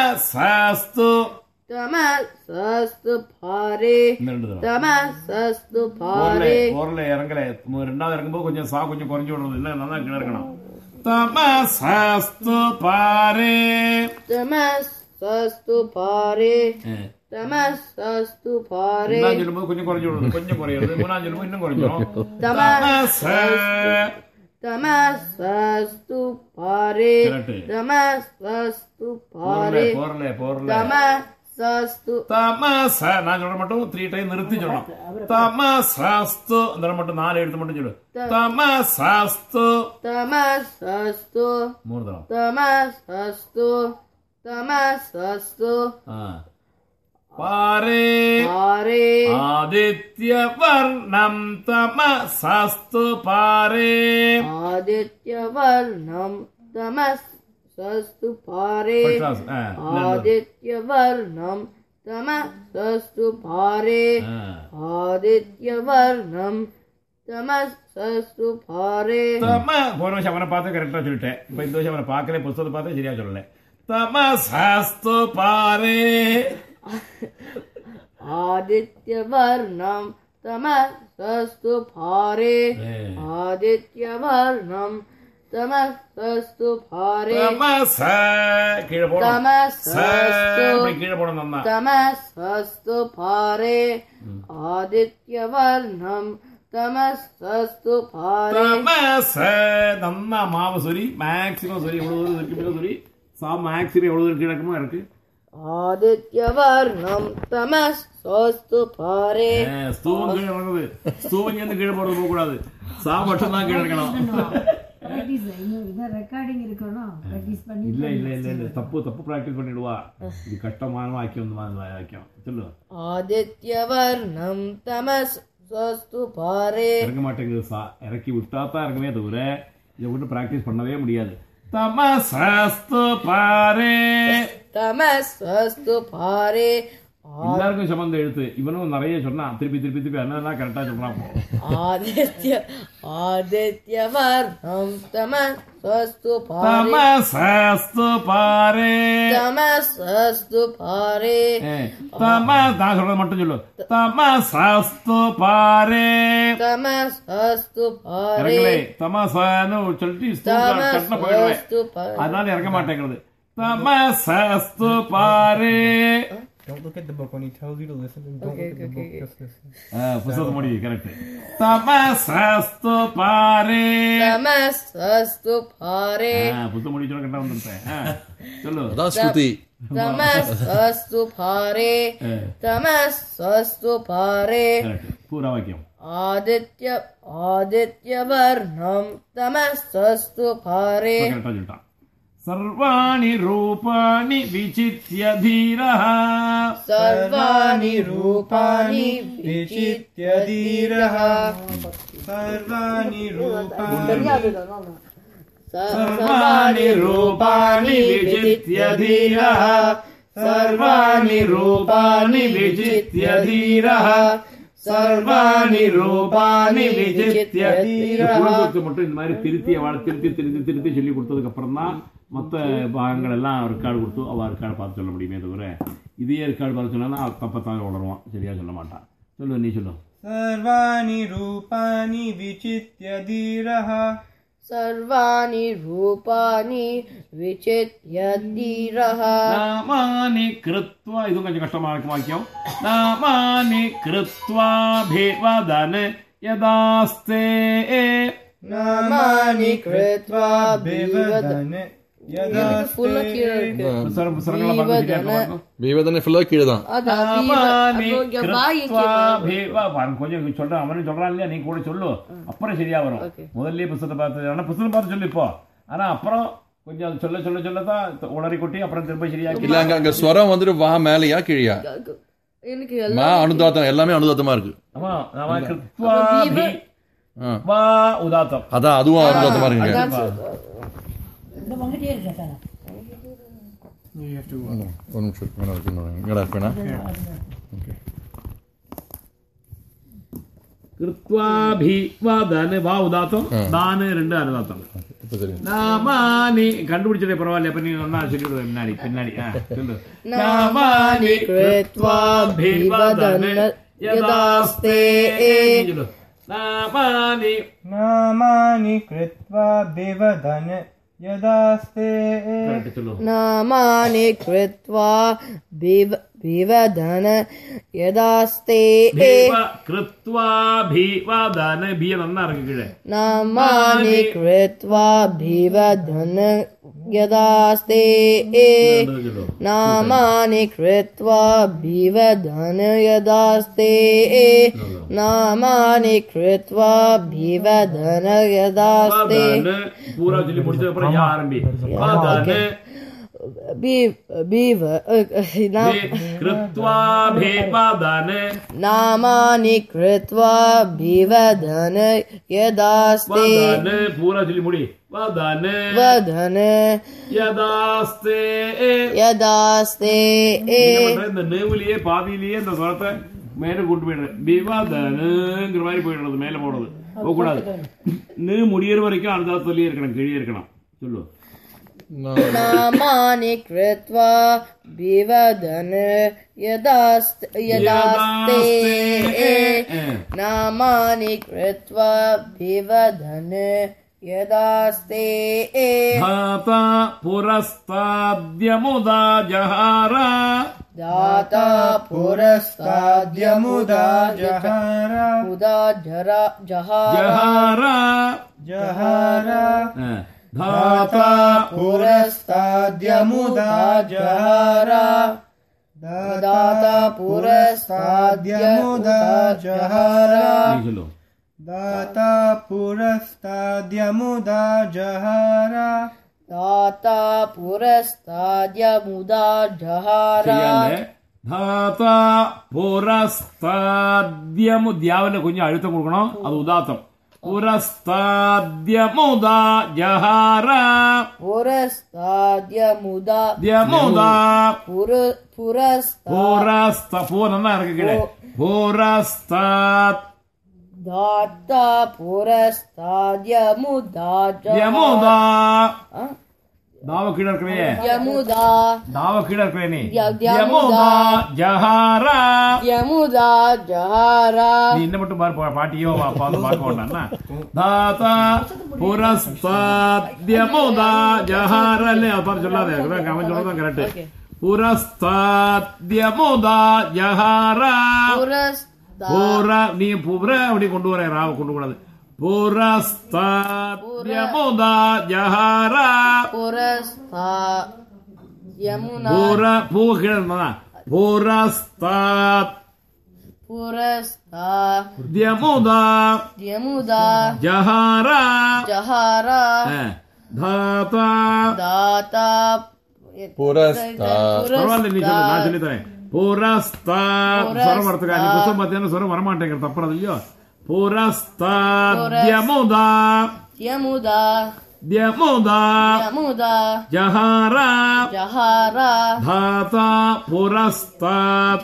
தமசஸ்து पारे இந்த ரெண்டு தடவை तमसस्तु पारे ஓரல இறங்கல ரெண்டாவது இறங்கும்போது கொஞ்சம் கொஞ்சம் குறைஞ்சு விடுறது இல்ல நல்லா கீழே இருக்கணும் தமசஸ்து பாரே तमसस्तु पारे तमसस्तु पारे ரெண்டாம் சொல்லும்போது கொஞ்சம் குறைஞ்சு விடுறது கொஞ்சம் குறையுது மூணாம் சொல்லும்போது இன்னும் குறைஞ்சிடும் तमसस्तु पारे Correct. तमसस्तु पारे போரல तमसस्तु தமச நான் சொல்ற மட்டும் 3 டைம் நிறுத்தி சொல்லணும் தமசஸ்து அந்த மட்டும் 4 எழுத்து மட்டும் சொல்லு தமசஸ்து तमसस्तु மூணு தரம் तमसस्तु பாரே पारे ஆதித்யவர்ணம் தமசஸ்து பாரே आदित्यवर्णं तमसस्तु पारे First class. आदित्यवर्णं तमसस्तु पारे आदित्यवर्णं तमसस्तु पारे போன வருஷம் அவனை பார்த்து கரெக்டா சொல்லிட்டேன் இப்ப இந்த வருஷம் அவனை பார்க்கல புத்தகத்தை பார்த்து சரியா சொல்லல தமசஸ்து பாரே आदित्यवर्णं तमसस्तु पारे आदित्यवर्णं तमसस्तु पारे தமச கீழே போடும் तमसस्तु கீழே போடும் நன்னா तमसस्तु पारे आदित्यवर्णं तमसस्तु पारे தமச நன்னா மாவு சொரி மேக்ஸிமம் சொரி எவ்வளவு தூரம் இருக்கு சொரி மேக்ஸிமம் எவ்வளவு தூரம் கிடக்குமோ இருக்கு आदित्यवर्णं तमसस्तु पारे ஸ்தூவம் கீழே வருது ஸ்தூவம் வந்து கீழே போறது போக கூடாது சா மட்டும் தான் கீழே இருக்கணும் ரெக்கார்டிங் இருக்கணும் பிராக்டிஸ் பண்ணி இல்ல இல்ல இல்ல இல்ல தப்பு பிராக்டிஸ் பண்ணிடுவா. இது கஷ்டமான வாக்கியம் வாக்கியம் சொல்லு. ஆதித்யவர்ணம் தமஸ்வஸ்து பாரே. இறங்க மாட்டேங்குது. இறக்கி விட்டா தான் இறங்கவே தவிர இதை விட்டு பிராக்டிஸ் பண்ணவே முடியாது. தமஸ்வஸ்து பாரே. தமஸ்வஸ்து பாரே. எல்லாருக்கும் சம்பந்த எழுத்து. இவனும் நிறைய சொன்னான். திருப்பி என்னன்னா கரெக்டா சொல்றான். ஆதித்யவர்ணம் தமஸ்வஸ்து பாரே. தமஸ்வஸ்து பாரே. தமஸ்வஸ்து பாரே. நான் சொல்றது மட்டும் சொல்லு. தமஸ்வஸ்து பாரே. தமஸ்வஸ்து பாரே. இறங்கலே. தமஸ்னு சொல்லிட்டு கட்டின போயிடுவேன். அதனால இறங்க மாட்டேங்கிறது. தமஸ்வஸ்து பாரே. Don't look at the book when he tells you to listen. Don't look at the book. Just listen. புத்தகத்தை முடி. கரெக்ட். தமஸ்வஸ்து பாரே. தமஸ்வஸ்து பாரே. புத்தகம் முடி சொல்ல கரெக்டா வந்துட்டேன். சொல்லு. அதான் ஸ்ருதி. தமஸ்வஸ்து பாரே. தமஸ்வஸ்து பாரே. பூரா வாக்கியம். ஆதித்யவர்ணம் தமஸ்வஸ்து பாரே. கரெக்டா சொல்லிட்டான். सर्वाणि रूपाणि विचित्य धीरः. सर्वाणि रूपाणि विचित्य धीरः. सर्वाणि रूपाणि सर्वाणि रूपाणि विचित्य धीरः. सर्वाणि रूपाणि विचित्य धीरः. सर्वाणि रूपाणि विचित्य धीरः. மட்டும் இந்த மாதிரி திருத்தி சொல்லி கொடுத்ததுக்கு அப்புறம் தான் மற்ற பாகங்கள் எல்லாம் ரெக்கார்டு கொடுத்து அவ ரெக்கார்டு பார்த்து சொல்ல முடியுமே தவிர இதையே ரெக்கார்டு பார்த்து சொன்னா தப்பத்தான் உணருவான். சரியா சொல்ல மாட்டான். சொல்லு. நீ சொல்லு. सर्वाणि रूपाणि विचित्य धीरः. सर्वाणि रूपाणि विचित्य धीरः. नामानि कृत्वा. இதுவும் கொஞ்சம் கஷ்டமா இருக்கும் வாக்கியம். नामानि कृत्वा भेवदन यदास्ते. नामानि कृत्वा विवदन பீவதனை ஃபுல்லா கீழே தான். கொஞ்சம் சொல்றான். அவனு சொல்றான் இல்லையா, நீ கூட சொல்லு. அப்புறம் சரியா வரும். முதல்ல புத்தகத்தை பார்த்து புத்தகம் பார்த்து சொல்லு இப்போ. ஆனா அப்புறம் கொஞ்சம் சொல்ல சொல்ல சொல்லதான் உளறி கொட்டி அப்புறம் திரும்ப சரியா. இல்ல அங்க ஸ்வரம் வந்துட்டு வா மேலையா கீழியா? மா அனுதாத்தம் எல்லாமே அனுதாத்தமா இருக்கு. ஆமா. வா உதாத்தம். அதான் அதுவும் அனுதாத்தமா இருக்குங்க. ஒரு நிமிஷம் இங்கடா இருப்பேனா? கிருத்வாபிவதன வா உதாத்தம். தான ரெண்டு அனுதாத்தம். நாமானி கண்டுபிடிச்சதே பரவாயில்ல. அப்ப நீ ஒன்னா சொல்லிவிடுவேன் பின்னாடி. சொல்லு. नामानि कृत्वा विवदन यदास्ते. नामानि कृत्वा विवदन यदास्ते. नामानि कृत्वा विवदन यदास्ते. कृत्वा भिवदन भी नन्ना இருக்கு கீழே. नामानि कृत्वा विवदन यदास्ते. नामानि कृत्वा विवदन यदास्ते. नामानि कृत्वा विवदन यदास्ते. पूरा சொல்லி முடிச்சதுக்கு அப்புறம் யா ஆரம்பி. कृत्वा भिवदन. नामानि कृत्वा विवदन यदास्ते. पूरा சொல்லி முடி. वदन वदन यदास्ते. यदास्ते. இந்த நேவுலயே பாதியிலேயே இந்த சொரத்தை மேல கூட்டு போயிடுறேன். விவாதனுங்கிற மாதிரி போயிடுறது. மேல போடுறது போக கூடாது. நே முடியற வரைக்கும் அந்த சொல்லி இருக்கணும். கீழே இருக்கணும். சொல்லு. नामानि कृत्वा विवदन यदास्ते. नामानि कृत्वा विवदन यदास्ते. धाता पुरस्ताद्यमुदा जहार. दाता पुरस्ताद्यमुदा जहार. धाता पुरस्ताद्यमुदा जहार. दाता पुरस्ताद्यमुदा जहार. दाता पुरस्ताद्यमुदा जहारा दाता पुरस्ताद्यमुदा जहारा ചെയ്യാല്ലേ ധാതാ പുരസ്താദ്യമു ദ്യാവിന്റെ കുഞ്ഞ് അഴുത്തം കൊടുക്കണം അത് ഉദാത്തം പുരസ്താദ്യമുദാ ജഹാര पुरस्ताद्यमुदा ദ്യമുദാ पुरस्ता പൂ നന്നാ ഇറക്കിക്കടേ പുരസ്താദ് दाता पुरस्ताद्यमुदा യമുദാ जहारा ദാവ കീഴർക്കണേ यमुदा ദാവ കീഴർക്കണേ നീ യമുദാ യമുദാ ജഹാര यमुदा जहारा நீ என்ன மட்டும் பாட்டியோ பாத்து பார்க்க வேண்டாம் தாத்தா புரஸ்தாத்யமுதா ஜஹார இல்ல அப்பா சொல்லாதே அவன் சொல்றதான் கரெக்ட் புரஸ்தாத்யமுதா ஜஹார நீ புற அப்படி கொண்டு வர ராவ கொண்டு கூடாது புரஸ்தாத்யமுதா ஜஹார यमुना பூ கீழே இருந்தா புரஸ்தாத் ദ്യമുദാ यमुदा ജഹാര जहारा ധാതാ दाता பரவாயில்ல நீ சொல்லு நான் சொல்லி தரேன் புரஸ்தாத் ஸ்வரம் வரத்துக்கா நீ புத்தகம் பார்த்தீங்கன்னா ஸ்வரம் வரமாட்டேங்கிற தப்புறது இல்லையோ புரஸ்தாத் ദ്യമുദാ यमुदा ദ്യമുദா यमुदा ജഹാര जहारा ധാതാ പുരസ്താത്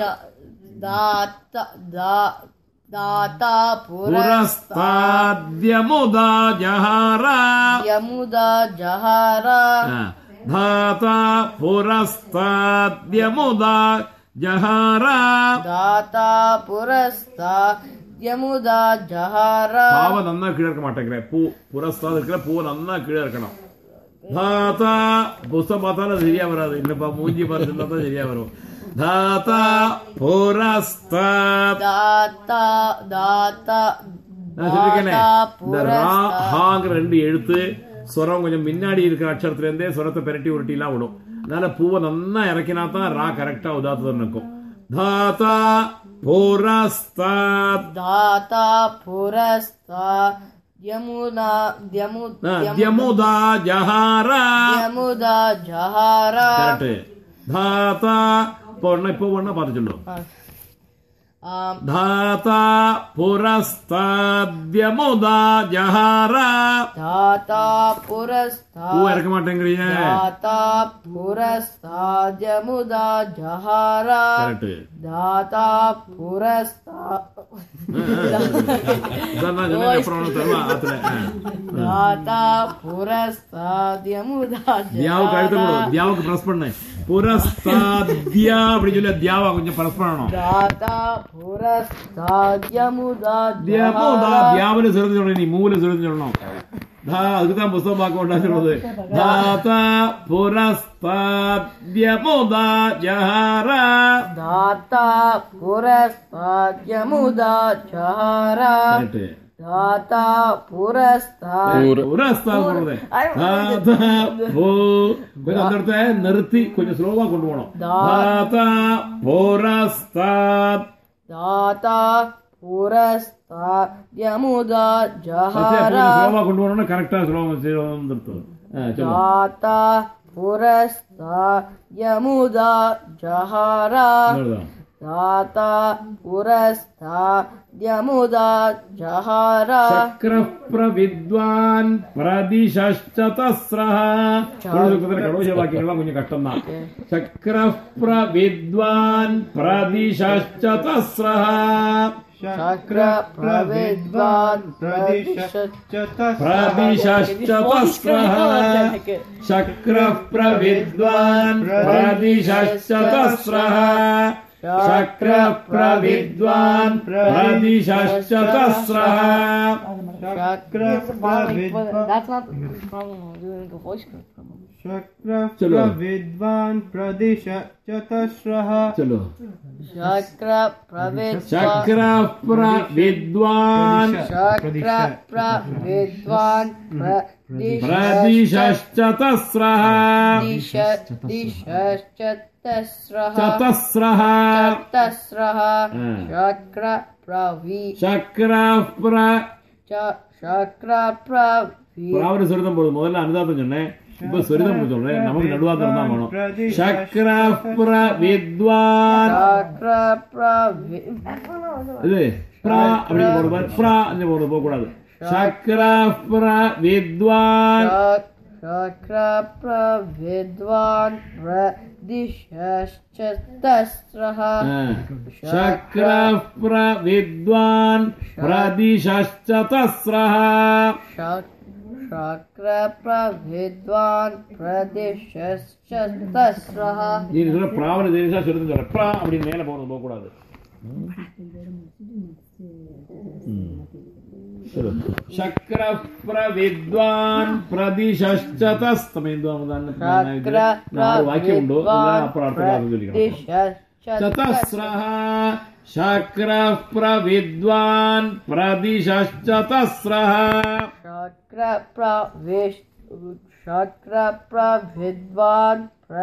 दाता പുരസ്താദ്യമുദാ ജഹാര यमुदा जहारा ധാതാ പുരസ്താദ്യമുദാ ജഹാര दाता यमुदा जहारा பாவ நன்னா கீழே இருக்க மாட்டேங்கிறேன் பூ புரஸ்தாத் இருக்கிற பூ நன்னா கீழே இருக்கணும் தாத்தா புஸ்தகம் பார்த்தாலும் சரியா வராது இல்லப்பா மூஞ்சி பார்த்துருந்தா தான் சரியா வரும் தாத்தா புரஸ்தாத் दाता நான் சொல்லிருக்கேனே இந்த ரா ஹாங்கிற ரெண்டு எழுத்து ஸ்வரம் கொஞ்சம் முன்னாடி இருக்கிற அக்ஷரத்துல இருந்தே ஸ்வரத்தை பெரட்டி உருட்டிலாம் விடும் அதனால பூவை நன்னா இறக்கினா தான் ரா கரெக்டா உதாத்தம் இருக்கும் தாத்தா புரஸ்தாத் यमुना ദ്യമുദா ஜஹார यमुदा जहारा கரெக்ட் தாத்தா இப்போ ஒண்ணா பார்த்து சொல்லுவோம் धाता पुरस्ताद्यमुदा जहार दाता पुरस्ताद பூ இறக்க மாட்டேங்கிறீங்க दाता पुरस्ताद्यमुदा जहारा கரெக்ட் दाता पुरस्ताद அப்புறம் தருவா ஆத்துல दाता पुरस्ताद्यमुदा தியாவுக்கு அழுத்தம் கொடு தியாவுக்கு பிரஸ் பண்ணு புரஸ்தாத்யா அப்படி சொல்லி தியாவா கொஞ்சம் பிரஸ் பண்ணணும் दाता पुरस्ताद्यमुदा தியமுதா தியாவில சிறந்து சொல்லணும் நீ மூவில சிறந்து சொல்லணும் அதுக்குதான் புஸ்தகம் பார்க்க வேண்டாம் சொல்றது தாத்தா புரஸ்தாத்யமுதா ஜஹார दाता पुरस्ताद्यमुदा जहारा கரெக்ட் दाता पुरस्ताद புரஸ்தாத் சொல்றது தாத்தா கொஞ்சம் அந்த இடத்த நிறுத்தி கொஞ்சம் ஸ்லோவா கொண்டு போகணும் தாத்தா புரஸ்தாத் दाता पुरस्ताद्यमुदा जहारा ஸ்லோவா கொண்டு போனோம்னா கரெக்டா ஸ்லோவா நிறுத்தும் दाता पुरस्ताद्यमुदा जहारा दाता पुरस्ताद्यमुदा जहारा சக்கர பிரவித்வான் பிரதிசஸ்சதஸ்ரஹ கடோஷ வாக்கியங்கள்லாம் கொஞ்சம் கஷ்டம் தான் சக்கர பிரவித்வான் பிரதிசஸ்சதஸ்ரஹ शक्र प्रविद्वान् பிரதிசஸ்சதஸ்ரஹ சக்கர பிரவித்வான் பிரதிசஸ்சதஸ்ரஹ शक्र प्रविद्वान प्रदिशश्चतस्रः शक्र That's not doing the voice. शक्र प्रविद्वान प्रदिशश्चतस्रः चलो शक्र प्रविद्वान शक्र प्रविद्वान प्रदिशश्चतस्रः चतस्रः शक्र Shakra Pravi பிராவர சொரிதம் போது முதல்ல அனுதாத்தம் சொன்னேன், இப்ப சொரிதம் சொல்றேன். நமக்கு நடுவாத்தம் தான் வேணும். சக்ர வித்வான் Shakra Pravi இது பிரா அப்படின்னு போடுவார். பிரா போடுறது போக கூடாது. சக்ர வித்வான் Shakra Pravidvan Pradishaschatasraha சக்ர வித்வான் பிரதிஷ்சதஸ்ரஹ Shakra Pravidvan Pradishaschatasraha நீ சொல்ற பிராவர தேசா சொரிதம் சொல்ற. பிரா அப்படின்னு மேல போறது போக கூடாது. சக்ர பிரவித்வான் பிரதிஷ்சதஸ்தமேந்துவான் வாக்கியம் உண்டு. அப்புறம் அடுத்த கிளாஸ் சொல்லிக்கலாம். சதஸ்ரஹ சக்ர பிரவித்வான் பிரதிஷ்சதஸ்ரஹ Shakra Pravidvan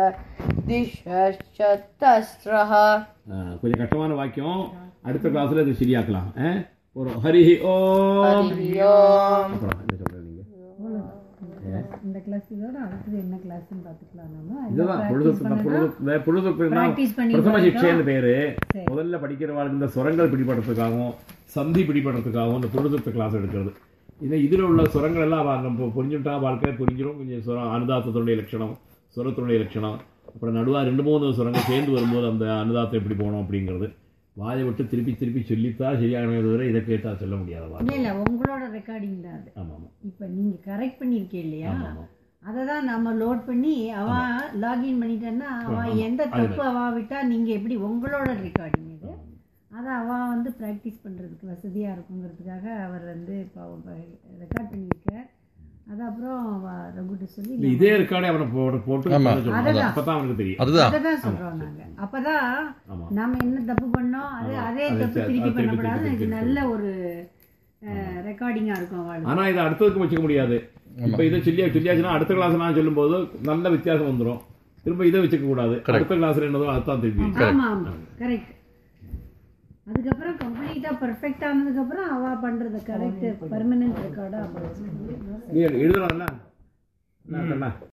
Pradishaschatasraha கொஞ்சம் கஷ்டமான வாக்கியம். அடுத்த கிளாஸ்ல இது சரியாக்கலாம். ஒரு ஹரிஹி ஓம். Hari Om அப்புறம் என்ன சொல்றீங்க நீங்க? இந்த கிளாஸ் இதோட அடுத்தது என்ன கிளாஸ்னு பார்த்துக்கலாம். நாம இதுதான் பொழுது பிரதம சிக்ஷைன்னு பேரு. முதல்ல படிக்கிறவாளுக்கு இந்த சுரங்கள் பிடிபடுறதுக்காகவும் சந்தி பிடிபடுறதுக்காகவும் இந்த பொழுதுத்த கிளாஸ் எடுக்கிறது. இதுல உள்ள சுரங்கள் எல்லாம் நம்ம புரிஞ்சுட்டா வாழ்க்கை புரிஞ்சிடும். கொஞ்சம் சுரம் அனுதாத்தத்துடைய லட்சணம், சுரத்தினுடைய லட்சணம், அப்புறம் நடுவா 2-3 சுரங்கள் சேர்ந்து வரும்போது அந்த அனுதாத்தம் எப்படி போகணும் அப்படிங்கிறது வாயை விட்டு திருப்பி திருப்பி சொல்லித்தான் சரியாகவே தவிர இதை கேட்டா சொல்ல முடியாத வார்த்தை. இல்ல உங்களோட ரெக்கார்டிங் தான் அது. ஆமா ஆமா இப்ப நீங்க கரெக்ட் பண்ணிருக்கே இல்லையா, ஆமா. அதை தான் நம்ம லோட் பண்ணி அவ லாகின் பண்ணிட்டேன்னா அவ எந்த தப்பு அவ விட்டா நீங்க எப்படி உங்களோட ரெக்கார்டிங் இது அதை அவ வந்து ப்ராக்டிஸ் பண்றதுக்கு வசதியா இருக்குங்கிறதுக்காக அவர் வந்து இப்போ ரெக்கார்ட் பண்ணியிருக்கார். அது அப்புறம் ரகுட்ட சொல்லி இதே இருக்கானே அவனை போட்டு அப்பதான் அவனுக்கு தெரியும். அதான் சொல்றோம் நாங்க. அப்பதான் நாம என்ன தப்பு பண்ணோம் அதே தப்பு திருப்பி பண்ணக்கூடாது. இது நல்ல ஒரு ரெக்கார்டிங்கா இருக்கும் அவளுக்கு. ஆனா இதை அடுத்ததுக்கு வச்சுக்க முடியாது. இப்ப இதை சொல்லியாச்சுன்னா அடுத்த கிளாஸ் நான் சொல்லும் போது நல்ல வித்தியாசம் வந்துடும். திரும்ப இதை வச்சுக்க கூடாது. அடுத்த கிளாஸ்ல என்னதோ அதுதான் திருப்பி. ஆமா ஆமா கரெக்ட். அதுக்கப்புறம் கம்ப்ளீட்டா பெர்ஃபெக்ட் ஆனதுக்கு அப்புறம் அவ பண்றது கரெக்ட் பெர்மனன்ட் ரெக்கார்டா எழுதுறோம்.